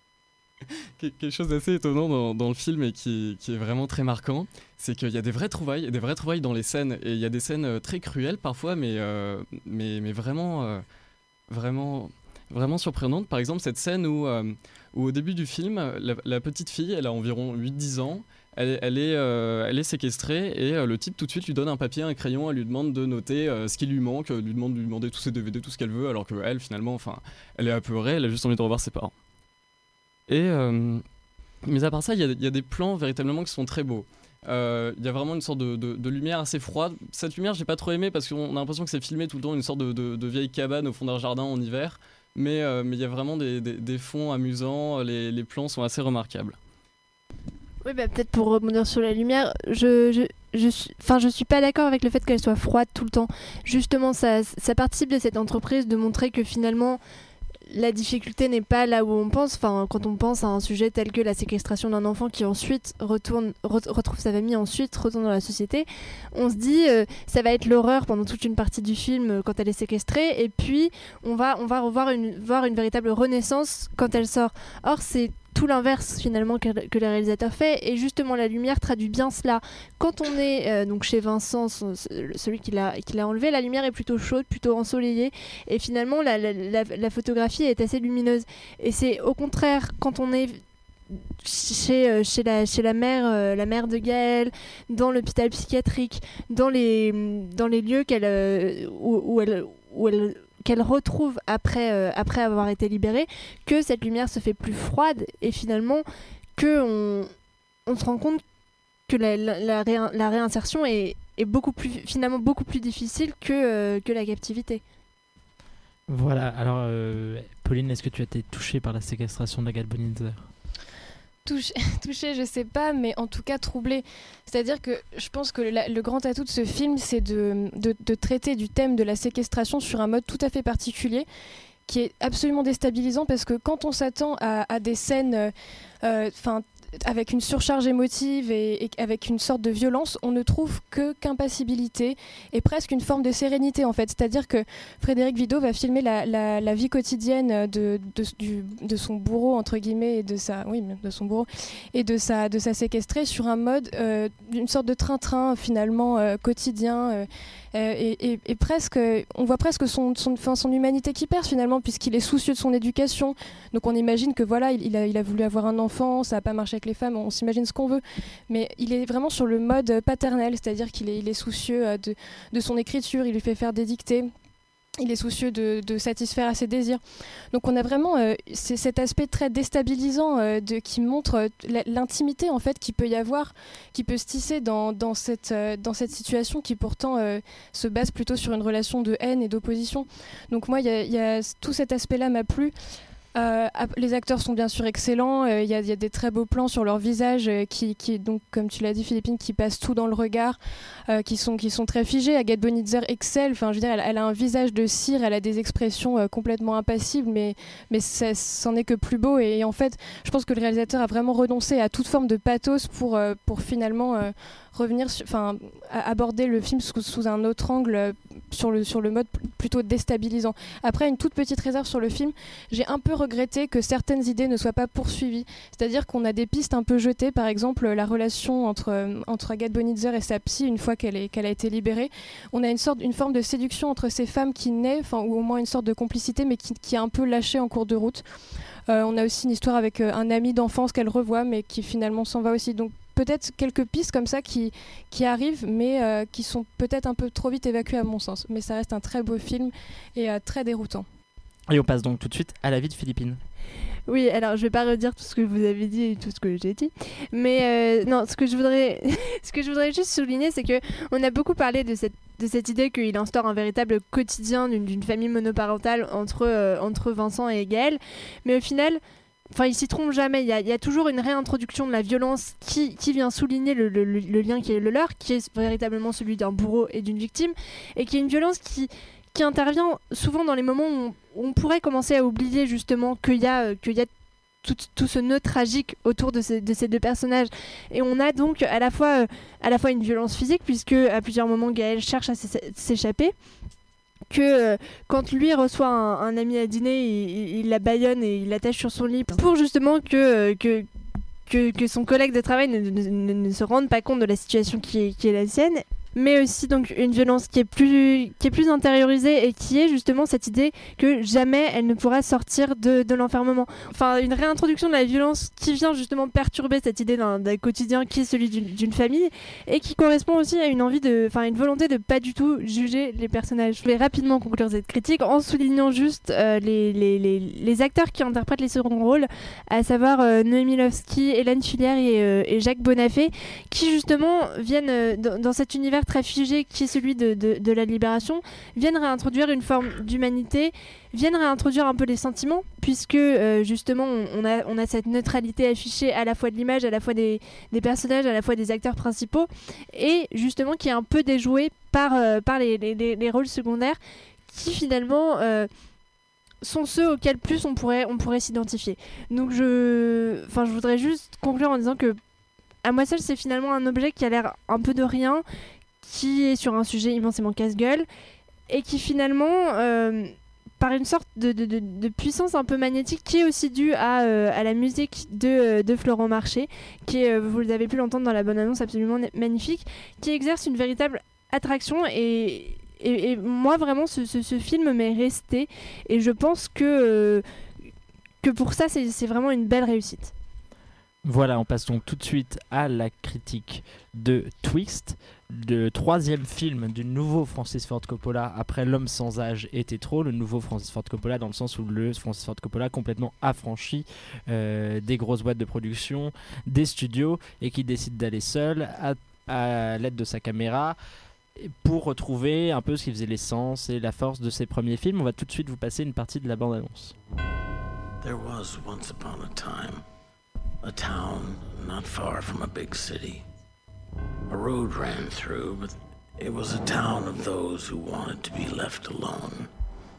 le film et qui est vraiment très marquant, c'est qu'il y a des vraies trouvailles dans les scènes, et il y a des scènes très cruelles parfois, mais vraiment surprenantes. Par exemple, cette scène où au début du film, la petite fille, elle a environ 8-10 ans, elle est séquestrée, et le type tout de suite lui donne un papier, un crayon, elle lui demande de noter ce qui lui manque, lui demande de lui demander tous ses DVD, tout ce qu'elle veut, alors qu'elle finalement, elle est apeurée, elle a juste envie de revoir ses parents. Et mis à part ça, il y a des plans véritablement qui sont très beaux. Il y a vraiment une sorte de lumière assez froide. Cette lumière, j'ai pas trop aimé parce qu'on a l'impression que c'est filmé tout le temps une sorte de vieille cabane au fond d'un jardin en hiver. Mais il y a vraiment des fonds amusants, les plans sont assez remarquables. Oui, peut-être pour rebondir sur la lumière, je suis pas d'accord avec le fait qu'elle soit froide tout le temps. Justement, ça participe de cette entreprise de montrer que finalement la difficulté n'est pas là où on pense. Quand on pense à un sujet tel que la séquestration d'un enfant qui ensuite retrouve sa famille, ensuite retourne dans la société, on se dit ça va être l'horreur pendant toute une partie du film quand elle est séquestrée, et puis on va voir une véritable renaissance quand elle sort. Or, c'est tout l'inverse finalement que le réalisateur fait, et justement la lumière traduit bien cela. Quand on est donc chez Vincent, celui qui l'a enlevé, la lumière est plutôt chaude, plutôt ensoleillée, et finalement la photographie est assez lumineuse. Et c'est au contraire quand on est chez la mère de Gaël, dans l'hôpital psychiatrique, dans les lieux qu'elle retrouve après avoir été libérée, que cette lumière se fait plus froide, et finalement on se rend compte que la réinsertion est beaucoup plus difficile que la captivité. Voilà, alors Pauline, est-ce que tu as été touchée par la séquestration d'Agathe Bonitzer ? Touchée, je sais pas, mais en tout cas troublée. C'est-à-dire que je pense que le grand atout de ce film, c'est de traiter du thème de la séquestration sur un mode tout à fait particulier, qui est absolument déstabilisant, parce que quand on s'attend à des scènes avec une surcharge émotive et avec une sorte de violence, on ne trouve qu'impassibilité et presque une forme de sérénité en fait. C'est-à-dire que Frédéric Vidot va filmer la vie quotidienne de son bourreau entre guillemets, de son bourreau et de sa séquestrée sur un mode d'une sorte de train-train finalement quotidien. Et presque, on voit presque son humanité qui perd finalement, puisqu'il est soucieux de son éducation. Donc on imagine que voilà, il a voulu avoir un enfant, ça n'a pas marché avec les femmes, on s'imagine ce qu'on veut. Mais il est vraiment sur le mode paternel, c'est-à-dire qu'il est soucieux de son écriture, il lui fait faire des dictées. il est soucieux de satisfaire à ses désirs. Donc on a vraiment cet aspect très déstabilisant qui montre l'intimité en fait qu'il peut y avoir, qui peut se tisser dans cette situation qui pourtant se base plutôt sur une relation de haine et d'opposition. Donc moi, tout cet aspect-là m'a plu. Les acteurs sont bien sûr excellents, il y a des très beaux plans sur leur visage qui donc comme tu l'as dit Philippine, qui passent tout dans le regard, qui sont très figés. Agathe Bonitzer excelle, enfin je veux dire elle a un visage de cire, elle a des expressions complètement impassibles, mais c'en est que plus beau, et en fait je pense que le réalisateur a vraiment renoncé à toute forme de pathos pour finalement revenir, aborder le film sous un autre angle, sur le mode plutôt déstabilisant. Après, une toute petite réserve sur le film, j'ai un peu regretté que certaines idées ne soient pas poursuivies. C'est-à-dire qu'on a des pistes un peu jetées, par exemple la relation entre Agathe Bonitzer et sa psy une fois qu'elle a été libérée. On a une forme de séduction entre ces femmes qui naît, ou au moins une sorte de complicité, mais qui est un peu lâchée en cours de route. On a aussi une histoire avec un ami d'enfance qu'elle revoit, mais qui finalement s'en va aussi. Donc peut-être quelques pistes comme ça qui arrivent, mais qui sont peut-être un peu trop vite évacuées à mon sens. Mais ça reste un très beau film et très déroutant. Et on passe donc tout de suite à la vie de Philippine. Oui, alors je vais pas redire tout ce que vous avez dit et tout ce que j'ai dit, mais non, ce que je voudrais juste souligner, c'est que on a beaucoup parlé de cette idée qu'il instaure un véritable quotidien d'une famille monoparentale entre Vincent et Gaël, mais au final, enfin, il s'y trompe jamais. Il y a toujours une réintroduction de la violence qui vient souligner le lien qui est le leur, qui est véritablement celui d'un bourreau et d'une victime, et qui est une violence qui intervient souvent dans les moments où on pourrait commencer à oublier justement qu'il y a tout ce nœud tragique autour de ces deux personnages. Et on a donc à la fois une violence physique, puisque à plusieurs moments Gaël cherche à s'échapper, que quand lui reçoit un ami à dîner, il la bâillonne et il l'attache sur son lit pour justement que son collègue de travail ne se rende pas compte de la situation qui est la sienne. Mais aussi donc une violence qui est plus intériorisée, et qui est justement cette idée que jamais elle ne pourra sortir de l'enfermement. Enfin, une réintroduction de la violence qui vient justement perturber cette idée d'un quotidien qui est celui d'une famille, et qui correspond aussi à une volonté de pas du tout juger les personnages. Je vais rapidement conclure cette critique en soulignant juste les acteurs qui interprètent les seconds rôles, à savoir Noémie Lovski, Hélène Fulière et Jacques Bonafé, qui justement viennent dans cet univers très figé qui est celui de la libération, viennent réintroduire une forme d'humanité, viennent réintroduire un peu les sentiments, puisque justement on a cette neutralité affichée à la fois de l'image, à la fois des personnages, à la fois des acteurs principaux, et justement qui est un peu déjouée par les rôles secondaires qui finalement sont ceux auxquels plus on pourrait s'identifier. Donc je voudrais juste conclure en disant que À moi seul, c'est finalement un objet qui a l'air un peu de rien, qui est sur un sujet immensément casse-gueule, et qui finalement, par une sorte de puissance un peu magnétique, qui est aussi due à la musique de Florent Marché, qui est, vous avez pu l'entendre dans la bande-annonce, absolument magnifique, qui exerce une véritable attraction, et moi vraiment ce film m'est resté, et je pense que pour ça c'est vraiment une belle réussite. Voilà, on passe donc tout de suite à la critique de Twixt, le troisième film du nouveau Francis Ford Coppola après L'Homme sans âge était trop. Le nouveau Francis Ford Coppola dans le sens où le Francis Ford Coppola complètement affranchi des grosses boîtes de production, des studios, et qui décide d'aller seul à l'aide de sa caméra pour retrouver un peu ce qui faisait l'essence et la force de ses premiers films. On va tout de suite vous passer une partie de la bande-annonce. There was once upon a time a town not far from a big city. A road ran through, but it was a town of those who wanted to be left alone.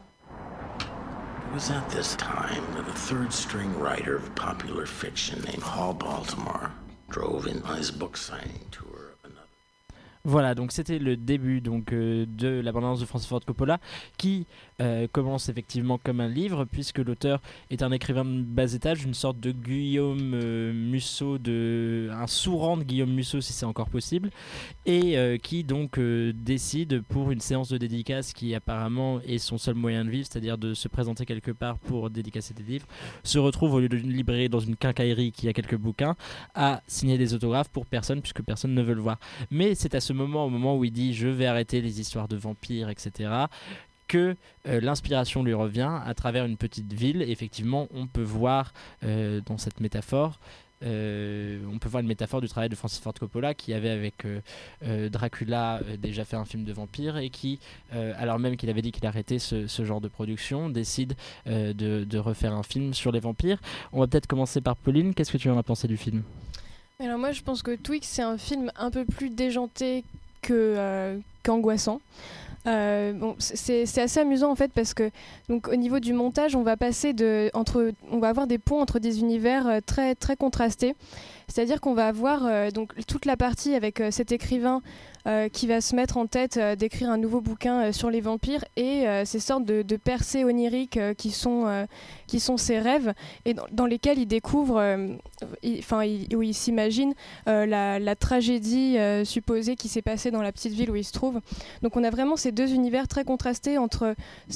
It was at this time that a third-string writer of popular fiction named Hall Baltimore drove in on his book signing tour. Voilà, donc c'était le début de la bande-annonce de Francis Ford Coppola, qui commence effectivement comme un livre, puisque l'auteur est un écrivain de bas étage, une sorte de Guillaume Musso, un sous-rang de Guillaume Musso si c'est encore possible, et qui donc décide pour une séance de dédicace qui apparemment est son seul moyen de vivre, c'est-à-dire de se présenter quelque part pour dédicacer des livres, se retrouve au lieu d'une librairie dans une quincaillerie qui a quelques bouquins à signer des autographes pour personne, puisque personne ne veut le voir. Mais c'est à au moment où il dit je vais arrêter les histoires de vampires, etc., que l'inspiration lui revient à travers une petite ville. Et effectivement, on peut voir dans cette métaphore, on peut voir une métaphore du travail de Francis Ford Coppola, qui avait avec Dracula déjà fait un film de vampire, et qui, alors même qu'il avait dit qu'il arrêtait ce genre de production, décide de refaire un film sur les vampires. On va peut-être commencer par Pauline. Qu'est-ce que tu en as pensé du film ? Alors moi je pense que Twix c'est un film un peu plus déjanté qu'angoissant. Bon, c'est assez amusant en fait parce que donc, au niveau du montage on va avoir des ponts entre des univers très, très contrastés. C'est-à-dire qu'on va avoir donc, toute la partie avec cet écrivain qui va se mettre en tête d'écrire un nouveau bouquin sur les vampires et ces sortes de percées oniriques qui sont ses rêves et dans lesquels il découvre, où il s'imagine la tragédie supposée qui s'est passée dans la petite ville où il se trouve. Donc on a vraiment ces deux univers très contrastés entre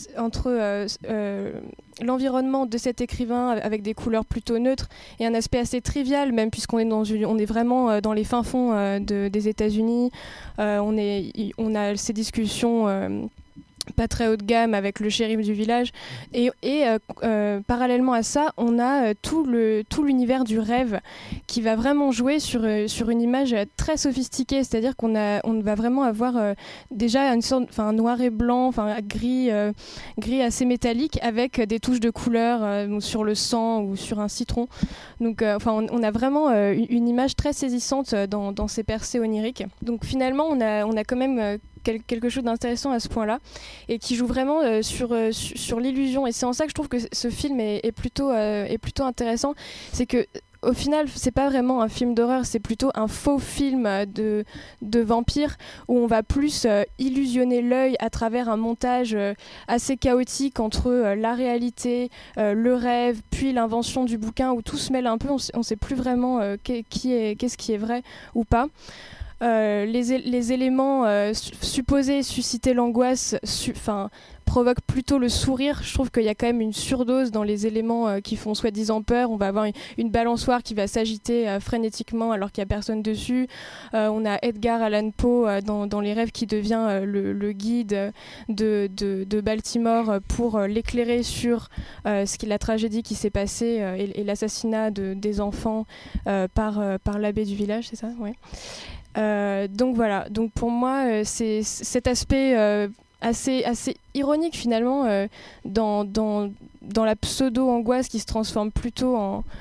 l'environnement de cet écrivain avec des couleurs plutôt neutres et un aspect assez trivial même puisqu'on est vraiment dans les fins fonds des États-Unis. On a ces discussions pas très haut de gamme avec le shérif du village et parallèlement à ça on a tout l'univers du rêve qui va vraiment jouer sur une image très sophistiquée, c'est-à-dire on va vraiment avoir déjà une sorte noir et blanc, gris assez métallique avec des touches de couleur sur le sang ou sur un citron. Donc on a vraiment une image très saisissante dans ces percées oniriques. Donc finalement on a quand même quelque chose d'intéressant à ce point-là et qui joue vraiment sur l'illusion, et c'est en ça que je trouve que ce film est plutôt intéressant. C'est que au final, c'est pas vraiment un film d'horreur, c'est plutôt un faux film de vampire où on va plus illusionner l'œil à travers un montage assez chaotique entre la réalité, le rêve, puis l'invention du bouquin où tout se mêle un peu, on sait plus vraiment qu'est-ce qui est vrai ou pas. Les éléments supposés susciter l'angoisse provoquent plutôt le sourire. Je trouve qu'il y a quand même une surdose dans les éléments qui font soi-disant peur. On va avoir une balançoire qui va s'agiter frénétiquement alors qu'il n'y a personne dessus. On a Edgar Allan Poe dans Les Rêves qui devient le guide de Baltimore pour l'éclairer sur la tragédie qui s'est passée et l'assassinat des enfants par l'abbé du village, c'est ça ? Ouais. Donc voilà, donc pour moi c'est cet aspect assez ironique finalement dans la pseudo-angoisse qui se transforme plutôt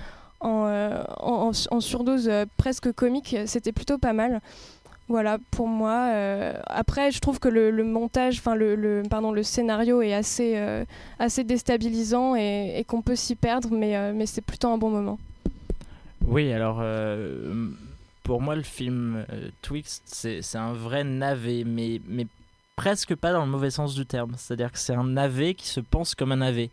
en surdose presque comique, c'était plutôt pas mal. Voilà, pour moi. Après, je trouve que le montage, le scénario est assez déstabilisant et qu'on peut s'y perdre, mais c'est plutôt un bon moment. Oui, alors pour moi, le film Twixt, c'est un vrai navet, mais presque pas dans le mauvais sens du terme. C'est-à-dire que c'est un navet qui se pense comme un navet.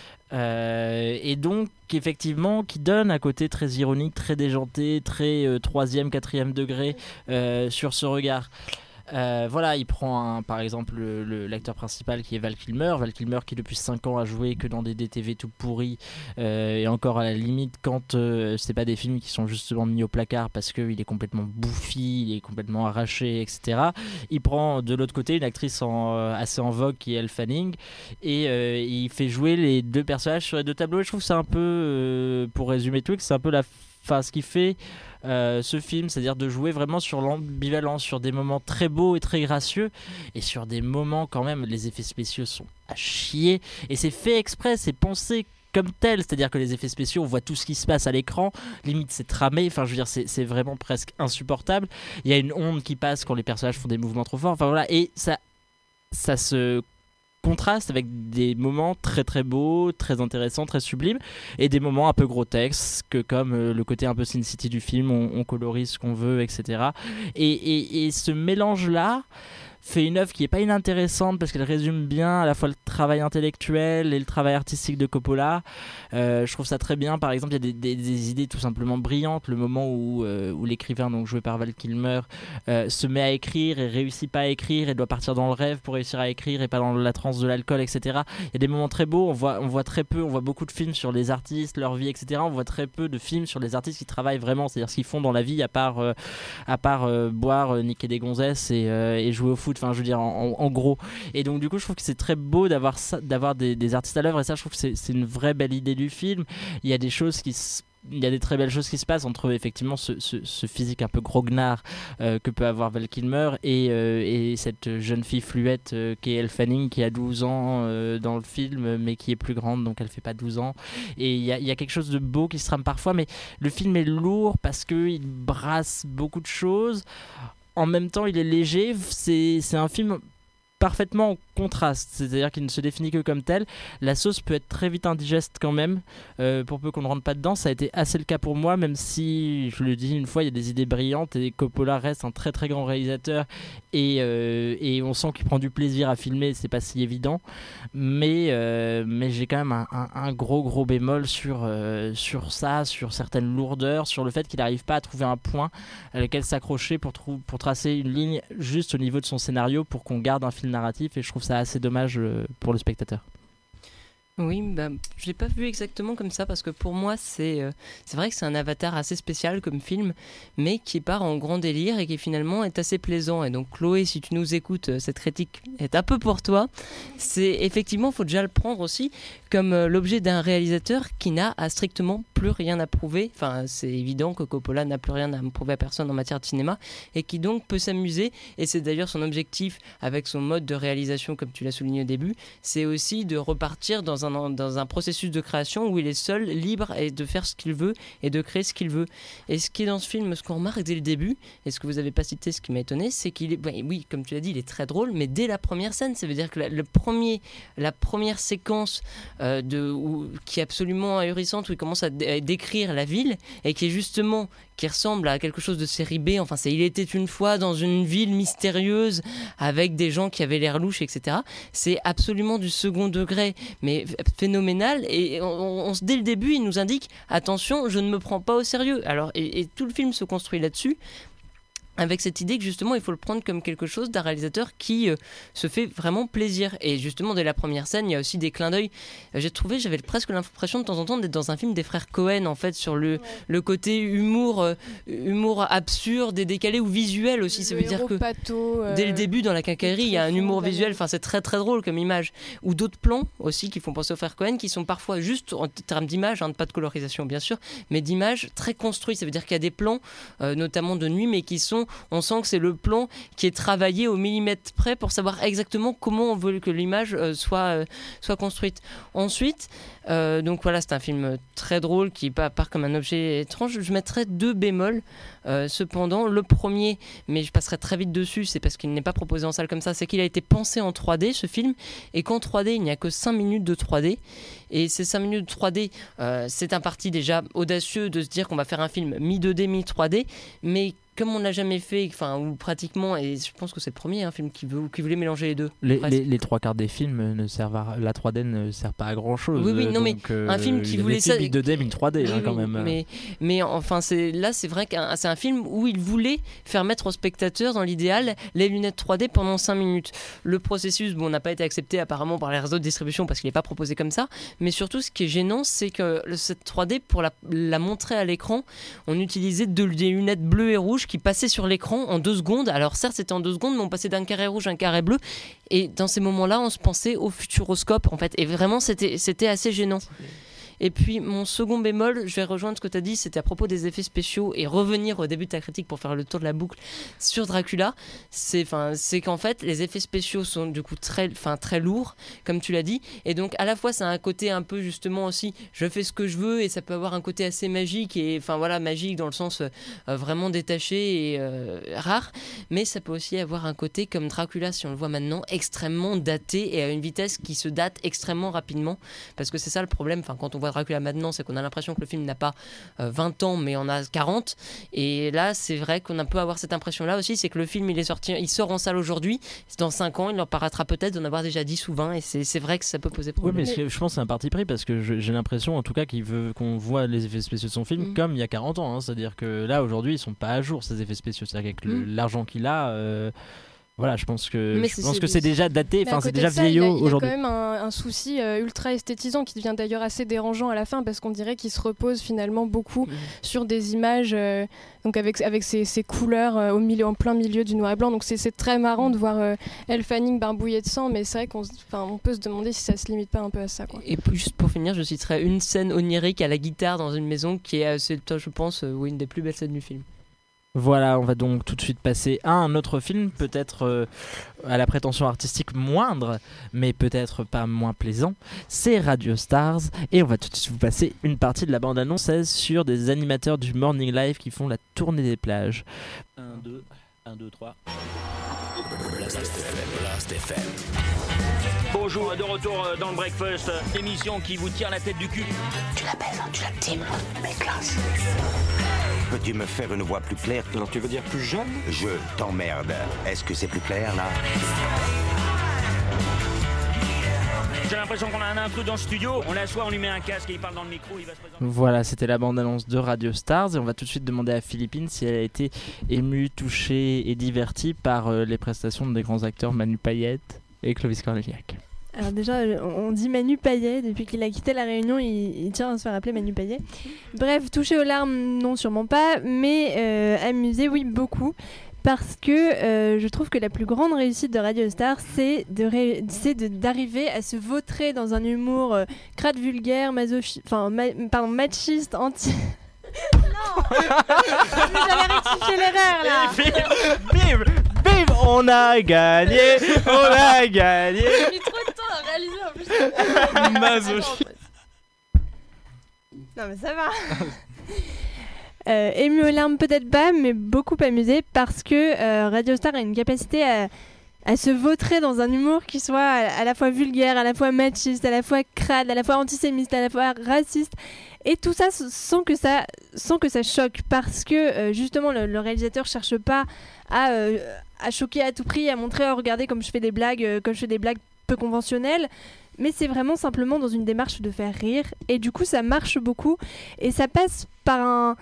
Et donc, effectivement, qui donne un côté très ironique, très déjanté, très 3e, 4e degré sur ce regard. Voilà, il prend par exemple l'acteur principal qui est Val Kilmer qui depuis 5 ans a joué que dans des DTV tout pourris et encore à la limite quand c'est pas des films qui sont justement mis au placard parce qu'il est complètement bouffi, il est complètement arraché, etc. Il prend de l'autre côté une actrice assez en vogue qui est Elle Fanning et il fait jouer les deux personnages sur les deux tableaux. Et je trouve que c'est un peu, pour résumer tout, c'est un peu ce qui fait ce film, c'est-à-dire de jouer vraiment sur l'ambivalence, sur des moments très beaux et très gracieux et sur des moments quand même, les effets spéciaux sont à chier et c'est fait exprès, c'est pensé comme tel, c'est-à-dire que les effets spéciaux, on voit tout ce qui se passe à l'écran, limite c'est tramé, enfin je veux dire c'est vraiment presque insupportable. Il y a une onde qui passe quand les personnages font des mouvements trop forts, enfin voilà, et ça se contraste avec des moments très très beaux, très intéressants, très sublimes, et des moments un peu grotesques comme le côté un peu Sin City du film, on colorise ce qu'on veut, etc. Et ce mélange-là fait une œuvre qui est pas inintéressante parce qu'elle résume bien à la fois le travail intellectuel et le travail artistique de Coppola. Je trouve ça très bien. Par exemple, il y a des idées tout simplement brillantes. Le moment où l'écrivain, donc joué par Val Kilmer, se met à écrire et réussit pas à écrire et doit partir dans le rêve pour réussir à écrire et pas dans la transe de l'alcool, etc. Il y a des moments très beaux. On voit très peu. On voit beaucoup de films sur les artistes, leur vie, etc. On voit très peu de films sur les artistes qui travaillent vraiment, c'est-à-dire ce qu'ils font dans la vie à part boire, niquer des gonzesses et jouer au foot. foot, enfin je veux dire en gros. Et donc du coup je trouve que c'est très beau d'avoir des artistes à l'œuvre, et ça je trouve que c'est une vraie belle idée du film. Il y a des très belles choses qui se passent entre effectivement ce physique un peu grognard que peut avoir Val Kilmer et cette jeune fille fluette qui est Elle Fanning, qui a 12 ans dans le film mais qui est plus grande, donc elle fait pas 12 ans. Et il y a quelque chose de beau qui se trame parfois, mais le film est lourd parce qu'il brasse beaucoup de choses. En même temps il est léger, c'est un film parfaitement en contraste, c'est-à-dire qu'il ne se définit que comme tel. La sauce peut être très vite indigeste quand même, pour peu qu'on ne rentre pas dedans. Ça a été assez le cas pour moi, même si, je le dis une fois, il y a des idées brillantes et Coppola reste un très très grand réalisateur et on sent qu'il prend du plaisir à filmer, c'est pas si évident, mais j'ai quand même un gros bémol sur ça, sur certaines lourdeurs, sur le fait qu'il n'arrive pas à trouver un point à lequel s'accrocher pour tracer une ligne juste au niveau de son scénario pour qu'on garde un film narratif, et je trouve ça assez dommage pour le spectateur. Oui, je l'ai pas vu exactement comme ça, parce que pour moi c'est vrai que c'est un Avatar assez spécial comme film, mais qui part en grand délire et qui finalement est assez plaisant. Et donc Chloé, si tu nous écoutes, cette critique est un peu pour toi. C'est effectivement, faut déjà le prendre aussi comme l'objet d'un réalisateur qui n'a strictement plus rien à prouver. Enfin, c'est évident que Coppola n'a plus rien à prouver à personne en matière de cinéma, et qui donc peut s'amuser, et c'est d'ailleurs son objectif avec son mode de réalisation, comme tu l'as souligné au début, c'est aussi de repartir dans un processus de création où il est seul, libre, et de faire ce qu'il veut et de créer ce qu'il veut. Et ce qui est dans ce film, ce qu'on remarque dès le début, et ce que vous n'avez pas cité, ce qui m'a étonné, c'est qu'il est, oui, comme tu l'as dit, il est très drôle, mais dès la première scène, ça veut dire que la première séquence qui est absolument ahurissante, où il commence à décrire la ville, et qui est justement, qui ressemble à quelque chose de série B, enfin c'est Il était une fois dans une ville mystérieuse avec des gens qui avaient l'air louches, etc. C'est absolument du second degré, mais phénoménal, et dès le début il nous indique attention, je ne me prends pas au sérieux. Alors, et tout le film se construit là-dessus, avec cette idée que justement il faut le prendre comme quelque chose d'un réalisateur qui se fait vraiment plaisir. Et justement dès la première scène il y a aussi des clins d'œil. J'avais presque l'impression de temps en temps d'être dans un film des frères Cohen, en fait, sur le côté humour absurde et décalé, ou visuel aussi. Ça veut dire que dès le début dans La Quincaillerie il y a un humour visuel, enfin c'est très très drôle comme image, ou d'autres plans aussi qui font penser aux frères Cohen, qui sont parfois juste en termes d'image, pas de colorisation bien sûr, mais d'image très construits. Ça veut dire qu'il y a des plans notamment de nuit, mais on sent que c'est le plan qui est travaillé au millimètre près pour savoir exactement comment on veut que l'image soit construite. Ensuite, donc voilà, c'est un film très drôle qui part comme un objet étrange. Je mettrais 2 bémols. Cependant, le premier, mais je passerai très vite dessus, c'est parce qu'il n'est pas proposé en salle comme ça, c'est qu'il a été pensé en 3D, ce film, et qu'en 3D, il n'y a que 5 minutes de 3D. Et ces 5 minutes de 3D, c'est un parti déjà audacieux de se dire qu'on va faire un film mi-2D, mi-3D, mais comme on l'a jamais fait, ou pratiquement, et je pense que c'est le premier film qui voulait mélanger les deux. Les 3/4 des films ne servent la 3D ne sert pas à grand chose. Oui, non, donc, mais un film qui voulait ça. Mi-2D, mi-3D quand même. Mais enfin, c'est vrai que c'est un film où il voulait faire mettre au spectateur, dans l'idéal, les lunettes 3D pendant 5 minutes. Le processus, n'a pas été accepté apparemment par les réseaux de distribution parce qu'il n'est pas proposé comme ça. Mais surtout, ce qui est gênant, c'est que cette 3D, pour la montrer à l'écran, on utilisait des lunettes bleues et rouges qui passaient sur l'écran en 2 secondes. Alors certes c'était en 2 secondes, mais on passait d'un carré rouge à un carré bleu, et dans ces moments-là on se pensait au futuroscope en fait, et vraiment c'était assez gênant. Et puis mon second bémol, je vais rejoindre ce que tu as dit, c'était à propos des effets spéciaux, et revenir au début de ta critique pour faire le tour de la boucle sur Dracula. C'est qu'en fait les effets spéciaux sont du coup très lourds, comme tu l'as dit, et donc à la fois ça a un côté un peu justement aussi je fais ce que je veux, et ça peut avoir un côté assez magique, et magique dans le sens vraiment détaché et rare, mais ça peut aussi avoir un côté comme Dracula, si on le voit maintenant, extrêmement daté, et à une vitesse qui se date extrêmement rapidement, parce que c'est ça le problème, quand on voit Dracula maintenant, c'est qu'on a l'impression que le film n'a pas 20 ans mais en a 40, et là c'est vrai qu'on peut avoir cette impression là aussi, c'est que le film il sort en salle aujourd'hui, dans 5 ans il leur paraîtra peut-être d'en avoir déjà 10 ou 20, et c'est vrai que ça peut poser problème. Oui, mais je pense que c'est un parti pris, parce que j'ai l'impression en tout cas qu'il veut qu'on voit les effets spéciaux de son film comme il y a 40 ans, c'est-à-dire que là aujourd'hui ils sont pas à jour, ces effets spéciaux, c'est-à-dire qu'avec l'argent qu'il a Voilà, je pense que Mais c'est déjà daté, Mais à enfin c'est côté déjà de ça, vieillot il a aujourd'hui. quand même un souci ultra esthétisant qui devient d'ailleurs assez dérangeant à la fin parce qu'on dirait qu'il se repose finalement beaucoup sur des images donc avec ces couleurs en plein milieu du noir et blanc. Donc c'est très marrant de voir Elle Fanning barbouillée de sang, mais c'est vrai on peut se demander si ça se limite pas un peu à ça, quoi. Et juste pour finir, je citerai une scène onirique à la guitare dans une maison qui est, je pense, une des plus belles scènes du film. Voilà, on va donc tout de suite passer à un autre film, peut-être à la prétention artistique moindre, mais peut-être pas moins plaisant. C'est Radio Stars, et on va tout de suite vous passer une partie de la bande-annonce sur des animateurs du Morning Live qui font la tournée des plages. 1, 2, 3... Blast FM. Bonjour, de retour dans le Breakfast, émission qui vous tire la tête du cul. Tu la pèses, tu la times, mais classe. Peux-tu me faire une voix plus claire? Alors tu veux dire plus jeune? Je t'emmerde. Est-ce que c'est plus clair là? J'ai l'impression qu'on a un intrus dans le studio. On l'assoit, on lui met un casque et il parle dans le micro, il va se présenter. Voilà, c'était la bande-annonce de Radio Stars, et on va tout de suite demander à Philippine si elle a été émue, touchée et divertie par les prestations des grands acteurs Manu Payette et Clovis Cornillac. Alors déjà, on dit Manu Payet. Depuis qu'il a quitté La Réunion, il tient à se faire appeler Manu Payet. Bref, touché aux larmes, non, sûrement pas. Mais amusé, oui, beaucoup. Parce que je trouve que la plus grande réussite de Radio Star, c'est d'arriver à se vautrer dans un humour crade, vulgaire, machiste, anti... Non. J'allais rectifier l'erreur, là. Bim, bim, on a gagné, on a gagné. J'ai mis trop de temps à réaliser en plus. Masochiste. Non mais ça va. Ému aux larmes peut-être pas, mais beaucoup amusé parce que Radio Star a une capacité à se vautrer dans un humour qui soit à la fois vulgaire, à la fois machiste, à la fois crade, à la fois antisémite, à la fois raciste. Et tout ça sans que ça choque, parce que justement le réalisateur cherche pas à choquer à tout prix, à montrer oh, regardez comme je fais des blagues peu conventionnelles, mais c'est vraiment simplement dans une démarche de faire rire, et du coup ça marche beaucoup, et ça passe par un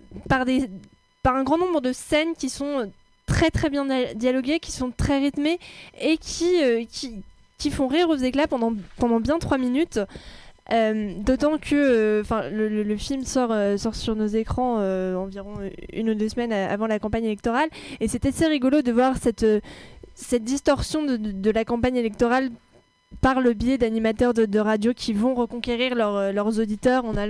grand nombre de scènes qui sont très très bien dialoguées, qui sont très rythmées et qui font rire aux éclats pendant bien 3 minutes. D'autant que le film sort sur nos écrans environ 1 ou 2 semaines avant la campagne électorale, et c'est assez rigolo de voir cette distorsion de la campagne électorale par le biais d'animateurs de radio qui vont reconquérir leurs auditeurs en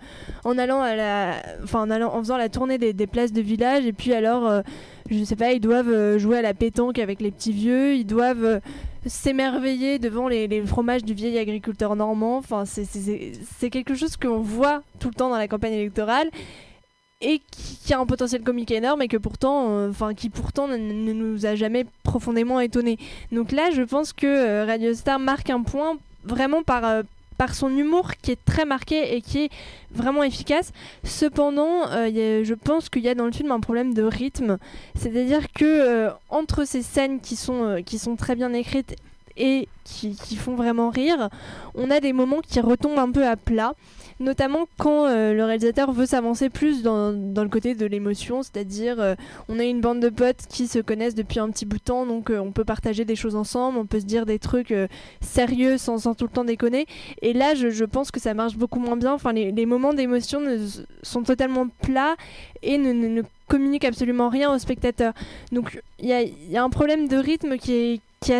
faisant la tournée des places de village, et puis alors je sais pas, ils doivent jouer à la pétanque avec les petits vieux, ils doivent s'émerveiller devant les fromages du vieil agriculteur normand. Enfin, c'est quelque chose qu'on voit tout le temps dans la campagne électorale et qui a un potentiel comique énorme, et que pourtant, ne nous a jamais profondément étonnés. Donc là, je pense que Radio Star marque un point vraiment par son humour qui est très marqué et qui est vraiment efficace. Cependant, je pense qu'il y a dans le film un problème de rythme, c'est-à-dire que entre ces scènes qui sont très bien écrites et qui font vraiment rire, on a des moments qui retombent un peu à plat, notamment quand le réalisateur veut s'avancer plus dans le côté de l'émotion, c'est-à-dire on a une bande de potes qui se connaissent depuis un petit bout de temps, donc on peut partager des choses ensemble, on peut se dire des trucs sérieux sans tout le temps déconner, et là je pense que ça marche beaucoup moins bien. Enfin, les moments d'émotion sont totalement plats et ne communiquent absolument rien au spectateur. Donc il y a un problème de rythme qui est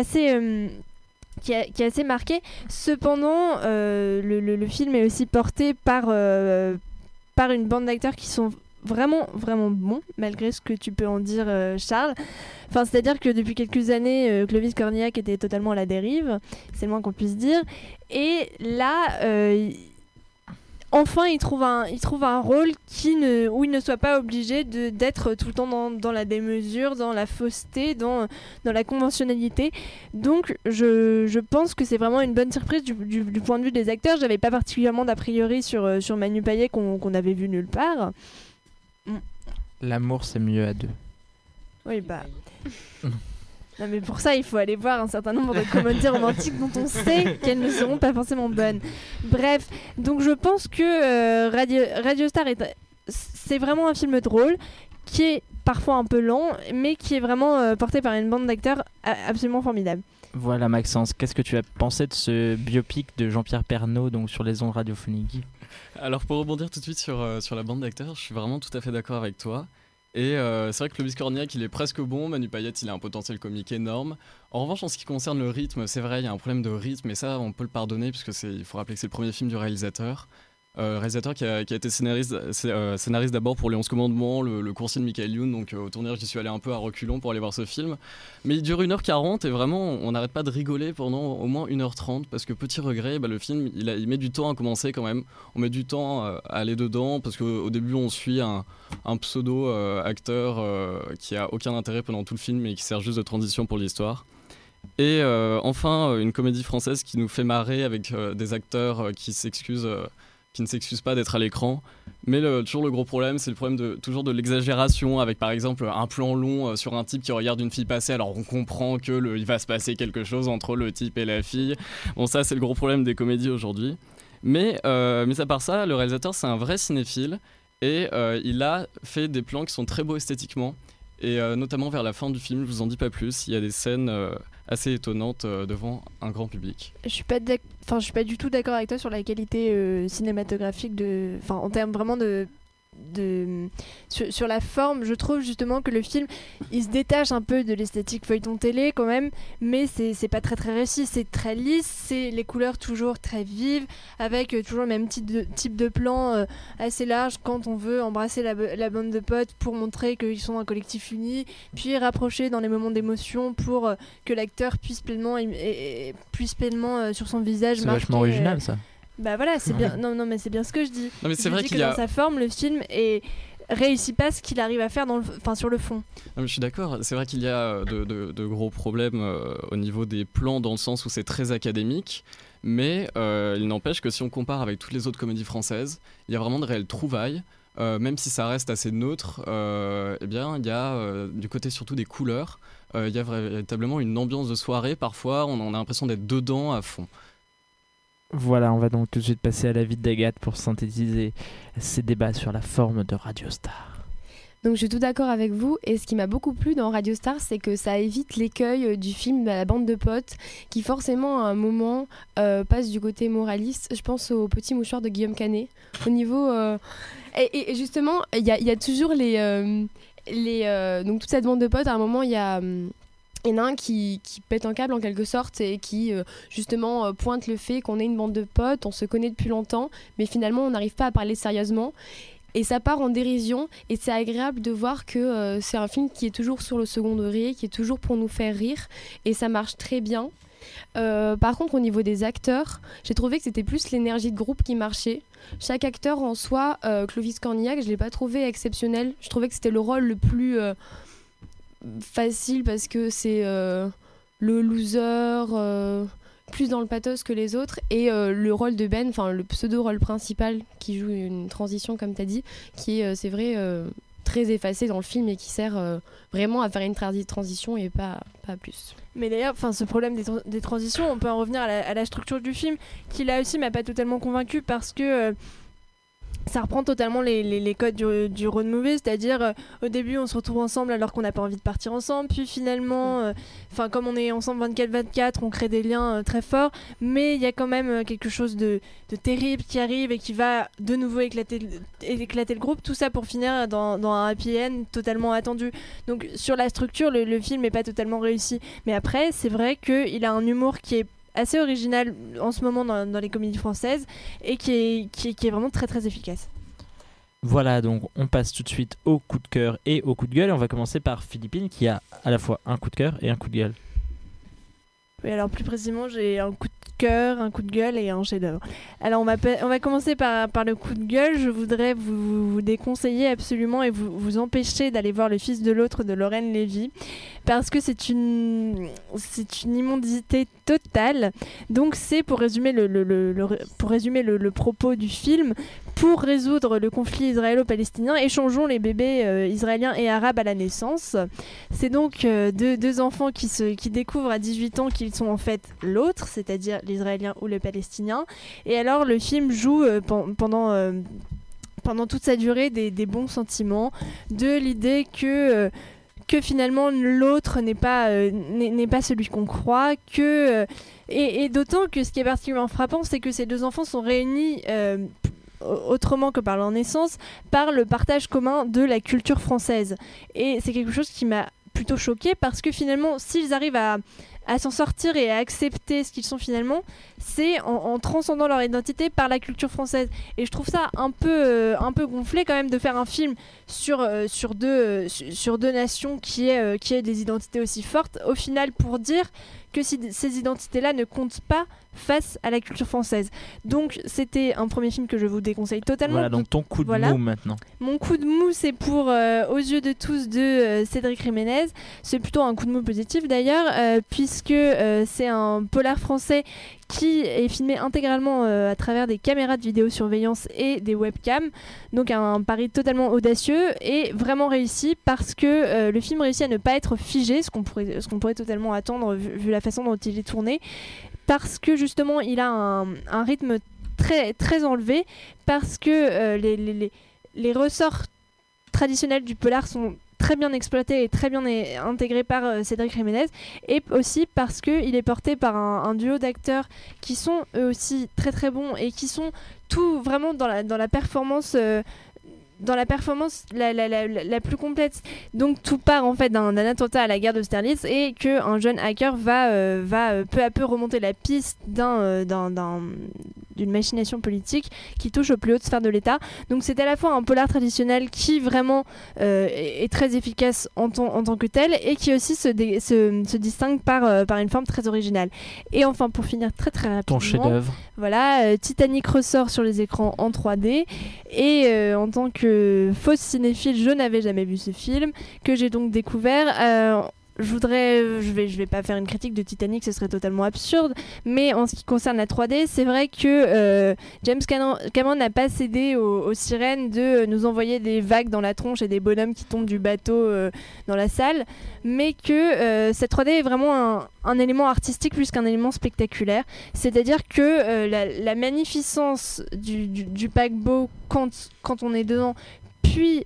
assez marqué. Cependant, le film est aussi porté par une bande d'acteurs qui sont vraiment, vraiment bons, malgré ce que tu peux en dire, Charles. Enfin, c'est-à-dire que depuis quelques années, Clovis Cornillac était totalement à la dérive, c'est le moins qu'on puisse dire. Et là, enfin, il trouve un rôle où il ne soit pas obligé d'être tout le temps dans la démesure, dans la fausseté, dans la conventionnalité. Donc, je pense que c'est vraiment une bonne surprise du point de vue des acteurs. J'avais pas particulièrement d'a priori sur Manu Payet qu'on avait vu nulle part. L'amour, c'est mieux à 2. Oui, bah... Non, mais pour ça, il faut aller voir un certain nombre de comédies romantiques dont on sait qu'elles ne seront pas forcément bonnes. Bref, donc je pense que Radio Star c'est vraiment un film drôle qui est parfois un peu lent, mais qui est vraiment porté par une bande d'acteurs absolument formidable. Voilà Maxence, qu'est-ce que tu as pensé de ce biopic de Jean-Pierre Pernaut donc sur les ondes radiophoniques ? Alors pour rebondir tout de suite sur la bande d'acteurs, je suis vraiment tout à fait d'accord avec toi. Et c'est vrai que Clovis Cornillac il est presque bon, Manu Payette il a un potentiel comique énorme. En revanche en ce qui concerne le rythme, c'est vrai il y a un problème de rythme et ça on peut le pardonner puisque il faut rappeler que c'est le premier film du réalisateur. Réalisateur qui a été scénariste d'abord pour Les 11 Commandements, le coursier de Michael Youn, donc au tournage j'y suis allé un peu à reculons pour aller voir ce film, mais il dure 1h40 et vraiment on n'arrête pas de rigoler pendant au moins 1h30 parce que petit regret, le film il met du temps à commencer quand même, on met du temps à aller dedans parce qu'au début on suit un pseudo acteur qui a aucun intérêt pendant tout le film et qui sert juste de transition pour l'histoire. Et enfin une comédie française qui nous fait marrer avec des acteurs qui ne s'excuse pas d'être à l'écran, mais toujours le gros problème c'est le problème toujours de l'exagération avec par exemple un plan long sur un type qui regarde une fille passer alors on comprend que il va se passer quelque chose entre le type et la fille. Bon ça c'est le gros problème des comédies aujourd'hui, mais à part ça le réalisateur c'est un vrai cinéphile et il a fait des plans qui sont très beaux esthétiquement et notamment vers la fin du film, je vous en dis pas plus, il y a des scènes assez étonnante devant un grand public. Je suis pas du tout d'accord avec toi sur la qualité cinématographique en termes vraiment sur la forme. Je trouve justement que le film il se détache un peu de l'esthétique feuilleton télé quand même, mais c'est pas très réussi, c'est très lisse, c'est les couleurs toujours très vives avec toujours le même type de plan assez large quand on veut embrasser la bande de potes pour montrer qu'ils sont un collectif uni, puis rapprocher dans les moments d'émotion pour que l'acteur puisse pleinement sur son visage c'est marquer, vachement original ça. Bah voilà, c'est bien. Non, mais c'est bien ce que je dis. Non, mais c'est vrai que dans sa forme, le film réussit pas ce qu'il arrive à faire sur le fond. Non, mais je suis d'accord. C'est vrai qu'il y a de gros problèmes au niveau des plans dans le sens où c'est très académique. Mais il n'empêche que si on compare avec toutes les autres comédies françaises, il y a vraiment de réelles trouvailles. Même si ça reste assez neutre, eh bien, il y a du côté surtout des couleurs. Il y a véritablement une ambiance de soirée. Parfois, on a l'impression d'être dedans à fond. Voilà, on va donc tout de suite passer à l'avis d'Agathe pour synthétiser ces débats sur la forme de Radio Star. Donc je suis tout d'accord avec vous et ce qui m'a beaucoup plu dans Radio Star c'est que ça évite l'écueil du film La bande de potes qui forcément à un moment passe du côté moraliste. Je pense au Petit mouchoir de Guillaume Canet. Au niveau... Et justement, il y a toujours donc toute cette bande de potes, à un moment il y en a un qui pète un câble en quelque sorte et qui justement pointe le fait qu'on est une bande de potes, on se connaît depuis longtemps, mais finalement on n'arrive pas à parler sérieusement. Et ça part en dérision et c'est agréable de voir que c'est un film qui est toujours sur le second degré, qui est toujours pour nous faire rire et ça marche très bien. Par contre au niveau des acteurs, j'ai trouvé que c'était plus l'énergie de groupe qui marchait. Chaque acteur en soi, Clovis Cornillac, je ne l'ai pas trouvé exceptionnel. Je trouvais que c'était le rôle le plus facile parce que c'est le loser, plus dans le pathos que les autres, et le rôle de Ben, enfin le pseudo-rôle principal qui joue une transition comme tu as dit, qui est, c'est vrai, très effacé dans le film et qui sert vraiment à faire une transition et pas plus. Mais d'ailleurs, ce problème des transitions, on peut en revenir à la structure du film, qui là aussi m'a pas totalement convaincue parce que ça reprend totalement les codes du road movie, c'est-à-dire au début on se retrouve ensemble alors qu'on n'a pas envie de partir ensemble, puis finalement comme on est ensemble 24/24 on crée des liens très forts, mais il y a quand même quelque chose de terrible qui arrive et qui va de nouveau éclater le groupe, tout ça pour finir dans un happy end totalement attendu. Donc sur la structure le film n'est pas totalement réussi, mais après c'est vrai qu'il a un humour qui est assez original en ce moment dans les comédies françaises et qui est vraiment très très efficace. Voilà, donc on passe tout de suite au coup de cœur et au coup de gueule et on va commencer par Philippine qui a à la fois un coup de cœur et un coup de gueule. Oui, alors plus précisément j'ai un coup de cœur, un coup de gueule et un chef-d'œuvre. Alors on va commencer par le coup de gueule. Je voudrais vous déconseiller absolument et vous empêcher d'aller voir Le Fils de l'autre de Lorraine Lévy parce que c'est une immondité totale. Donc c'est pour résumer le propos du film. Pour résoudre le conflit israélo-palestinien, échangeons les bébés israéliens et arabes à la naissance. C'est donc deux enfants qui découvrent à 18 ans qu'ils sont en fait l'autre, c'est-à-dire l'israélien ou le palestinien. Et alors le film joue pendant pendant toute sa durée des bons sentiments, de l'idée que finalement l'autre n'est pas celui qu'on croit, et d'autant que ce qui est particulièrement frappant, c'est que ces deux enfants sont réunis autrement que par leur naissance, par le partage commun de la culture française. Et c'est quelque chose qui m'a plutôt choquée, parce que finalement, s'ils arrivent à s'en sortir et à accepter ce qu'ils sont finalement, c'est en transcendant leur identité par la culture française. Et je trouve ça un peu gonflé quand même de faire un film sur deux nations qui aient des identités aussi fortes, au final pour dire que ces identités-là ne comptent pas face à la culture française. Donc c'était un premier film que je vous déconseille totalement. Voilà, donc ton coup de mou maintenant. Mon coup de mou, c'est pour Aux yeux de tous de Cédric Jiménez. C'est plutôt un coup de mou positif d'ailleurs, puisque c'est un polar français qui est filmé intégralement à travers des caméras de vidéosurveillance et des webcams. Donc un pari totalement audacieux et vraiment réussi, parce que le film réussit à ne pas être figé, ce qu'on pourrait totalement attendre vu la façon dont il est tourné, parce que justement il a un rythme très, très enlevé, parce que les ressorts traditionnels du polar sont très bien exploité et très bien intégré par Cédric Jiménez, et aussi parce qu'il est porté par un duo d'acteurs qui sont eux aussi très très bons et qui sont tout vraiment dans la performance la plus complète. Donc tout part en fait d'un attentat à la gare d'Austerlitz, et qu'un jeune hacker va peu à peu remonter la piste d'une machination politique qui touche aux plus hautes sphères de l'État. Donc c'est à la fois un polar traditionnel qui vraiment est très efficace en tant que tel, et qui aussi se distingue par une forme très originale. Et enfin, pour finir très très rapidement, ton chef-d'œuvre. Voilà, Titanic ressort sur les écrans en 3D, et en tant que fausse cinéphile, je n'avais jamais vu ce film, que j'ai donc découvert. Je vais pas faire une critique de Titanic, ce serait totalement absurde, mais en ce qui concerne la 3D, c'est vrai que James Cameron n'a pas cédé aux sirènes de nous envoyer des vagues dans la tronche et des bonhommes qui tombent du bateau dans la salle, mais que cette 3D est vraiment un élément artistique plus qu'un élément spectaculaire. C'est-à-dire que la magnificence du paquebot quand on est dedans, puis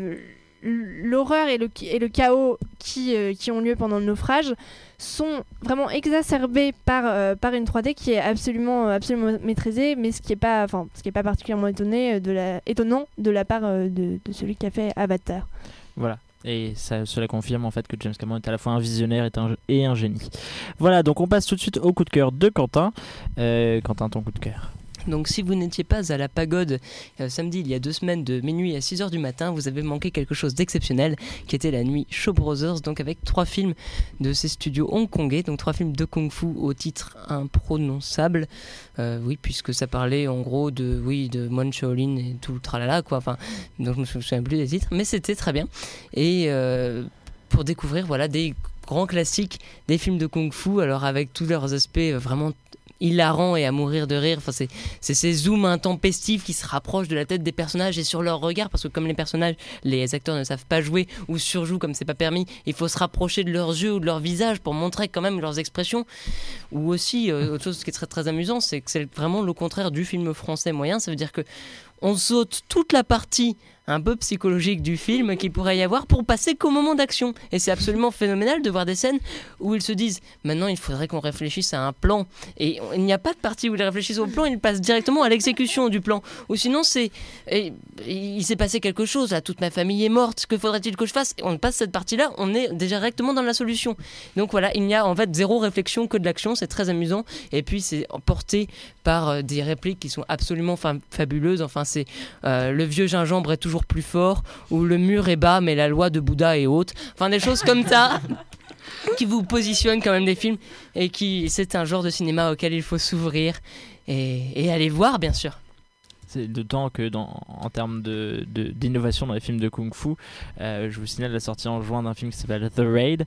l'horreur et le chaos qui ont lieu pendant le naufrage sont vraiment exacerbés par une 3D qui est absolument maîtrisée, mais ce qui est pas particulièrement étonnant de la part de celui qui a fait Avatar. Voilà. Et cela confirme en fait que James Cameron est à la fois un visionnaire et un génie. Voilà, donc on passe tout de suite au coup de cœur de Quentin. Quentin, ton coup de cœur. Donc si vous n'étiez pas à la Pagode samedi il y a 2 semaines de minuit à 6h du matin, vous avez manqué quelque chose d'exceptionnel, qui était la nuit Shaw Brothers, donc avec 3 films de ces studios hongkongais, donc 3 films de kung-fu au titre imprononçable, oui, puisque ça parlait en gros de moine Shaolin et tout le tralala quoi, enfin, donc je me souviens plus des titres, mais c'était très bien, et pour découvrir des grands classiques des films de kung-fu, alors avec tous leurs aspects vraiment hilarant et à mourir de rire. Enfin, c'est ces zooms intempestifs qui se rapprochent de la tête des personnages et sur leur regard, parce que comme les acteurs ne savent pas jouer ou surjouent comme c'est pas permis, il faut se rapprocher de leurs yeux ou de leur visage pour montrer quand même leurs expressions. Ou aussi, autre chose qui est très très amusant, c'est que c'est vraiment le contraire du film français moyen. Ça veut dire que on saute toute la partie un peu psychologique du film qu'il pourrait y avoir pour passer qu'au moment d'action. Et c'est absolument phénoménal de voir des scènes où ils se disent maintenant il faudrait qu'on réfléchisse à un plan, et il n'y a pas de partie où ils réfléchissent au plan, ils passent directement à l'exécution du plan, ou sinon il s'est passé quelque chose là, toute ma famille est morte, que faudrait-il que je fasse, et on passe cette partie là, on est déjà directement dans la solution. Donc voilà, il n'y a en fait zéro réflexion, que de l'action, c'est très amusant, et puis c'est porté par des répliques qui sont absolument fabuleuses. Enfin c'est le vieux gingembre est toujours plus fort, ou le mur est bas mais la loi de Bouddha est haute, enfin des choses comme ça qui vous positionnent quand même des films, et c'est un genre de cinéma auquel il faut s'ouvrir et aller voir bien sûr. C'est d'autant que en termes d'innovation dans les films de Kung Fu, je vous signale la sortie en juin d'un film qui s'appelle The Raid,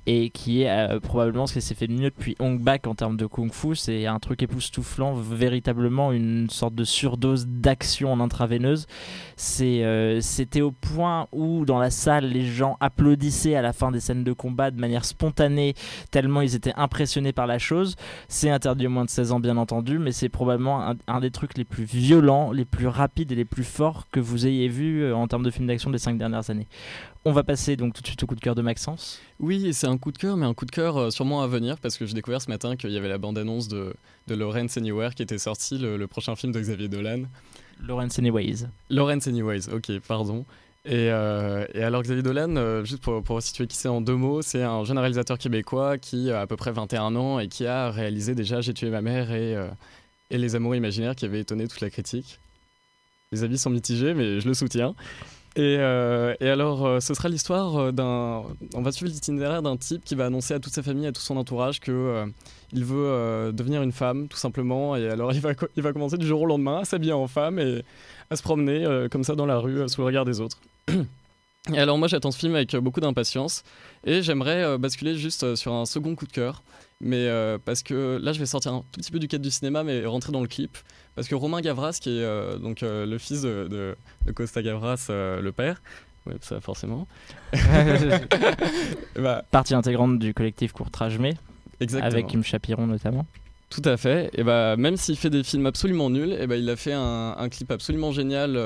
et qui est probablement ce qui s'est fait de mieux depuis Hong Bak en termes de kung-fu. C'est un truc époustouflant, véritablement une sorte de surdose d'action en intraveineuse. C'était au point où dans la salle les gens applaudissaient à la fin des scènes de combat de manière spontanée tellement ils étaient impressionnés par la chose. C'est interdit aux moins de 16 ans bien entendu, mais c'est probablement un des trucs les plus violents, les plus rapides et les plus forts que vous ayez vu en termes de films d'action des 5 dernières années. On va passer donc tout de suite au coup de cœur de Maxence. Oui, c'est un coup de cœur, mais un coup de cœur sûrement à venir, parce que j'ai découvert ce matin qu'il y avait la bande-annonce de Lawrence Anywhere qui était sortie, le prochain film de Xavier Dolan. Lawrence Anyways. Lawrence Anyways, ok, pardon. Et alors Xavier Dolan, juste pour situer qui c'est en 2 mots, c'est un jeune réalisateur québécois qui a à peu près 21 ans et qui a réalisé déjà J'ai tué ma mère et Les Amours imaginaires, qui avait étonné toute la critique. Les avis sont mitigés, mais je le soutiens. Et alors, ce sera l'histoire on va suivre l'itinéraire d'un type qui va annoncer à toute sa famille, à tout son entourage que il veut devenir une femme, tout simplement. Et alors, il va commencer du jour au lendemain à s'habiller en femme et à se promener comme ça dans la rue sous le regard des autres. Et alors, moi, j'attends ce film avec beaucoup d'impatience et j'aimerais basculer juste sur un second coup de cœur. Mais parce que là, je vais sortir un tout petit peu du cadre du cinéma, mais rentrer dans le clip. Parce que Romain Gavras, qui est donc le fils de Costa Gavras, le père, oui, ça forcément. Partie intégrante du collectif Courtrage-Mais, avec Kim Chapiron notamment. Tout à fait. Et même s'il fait des films absolument nuls, il a fait un clip absolument génial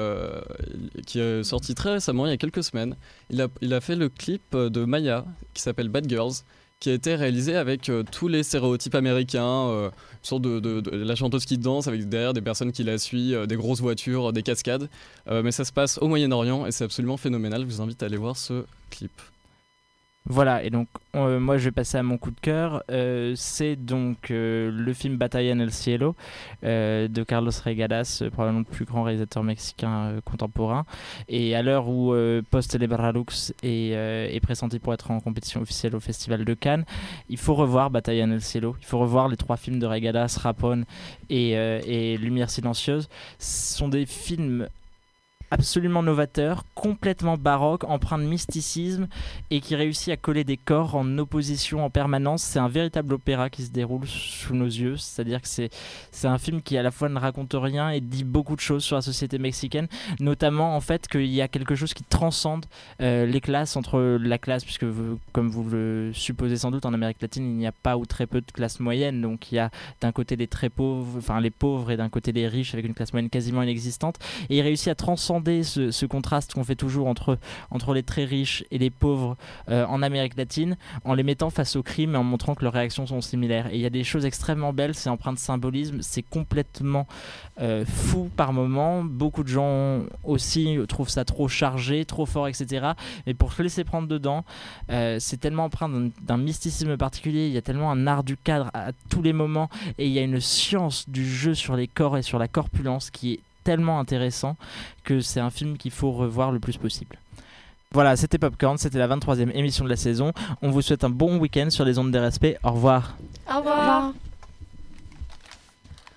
qui est sorti très récemment, il y a quelques semaines. Il a fait le clip de Maya, qui s'appelle Bad Girls, qui a été réalisé avec tous les stéréotypes américains, une sorte de la chanteuse qui danse avec derrière des personnes qui la suivent, des grosses voitures, des cascades. Mais ça se passe au Moyen-Orient et c'est absolument phénoménal. Je vous invite à aller voir ce clip. Voilà, et donc moi je vais passer à mon coup de cœur. C'est donc le film Batalla en el Cielo de Carlos Regadas, probablement le plus grand réalisateur mexicain contemporain. Et à l'heure où Post de Barralux est pressenti pour être en compétition officielle au Festival de Cannes, il faut revoir Batalla en el Cielo. Il faut revoir les 3 films de Regadas, Rapone et Lumière silencieuse. Ce sont des films absolument novateur, complètement baroque, empreint de mysticisme et qui réussit à coller des corps en opposition en permanence. C'est un véritable opéra qui se déroule sous nos yeux, c'est-à-dire que c'est un film qui à la fois ne raconte rien et dit beaucoup de choses sur la société mexicaine, notamment en fait qu'il y a quelque chose qui transcende les classes, entre la classe, puisque comme vous le supposez sans doute, en Amérique latine il n'y a pas ou très peu de classe moyenne, donc il y a d'un côté les très pauvres, enfin les pauvres, et d'un côté les riches avec une classe moyenne quasiment inexistante, et il réussit à transcender ce contraste qu'on fait toujours entre les très riches et les pauvres en Amérique latine, en les mettant face au crime et en montrant que leurs réactions sont similaires. Et il y a des choses extrêmement belles, c'est empreint de symbolisme, c'est complètement fou par moments. Beaucoup de gens aussi trouvent ça trop chargé, trop fort, etc. Mais pour se laisser prendre dedans, c'est tellement empreint d'un mysticisme particulier, il y a tellement un art du cadre à tous les moments, et il y a une science du jeu sur les corps et sur la corpulence qui est tellement intéressant que c'est un film qu'il faut revoir le plus possible. Voilà, c'était Popcorn, c'était la 23e émission de la saison. On vous souhaite un bon week-end sur les ondes des respects. Au revoir. Au revoir.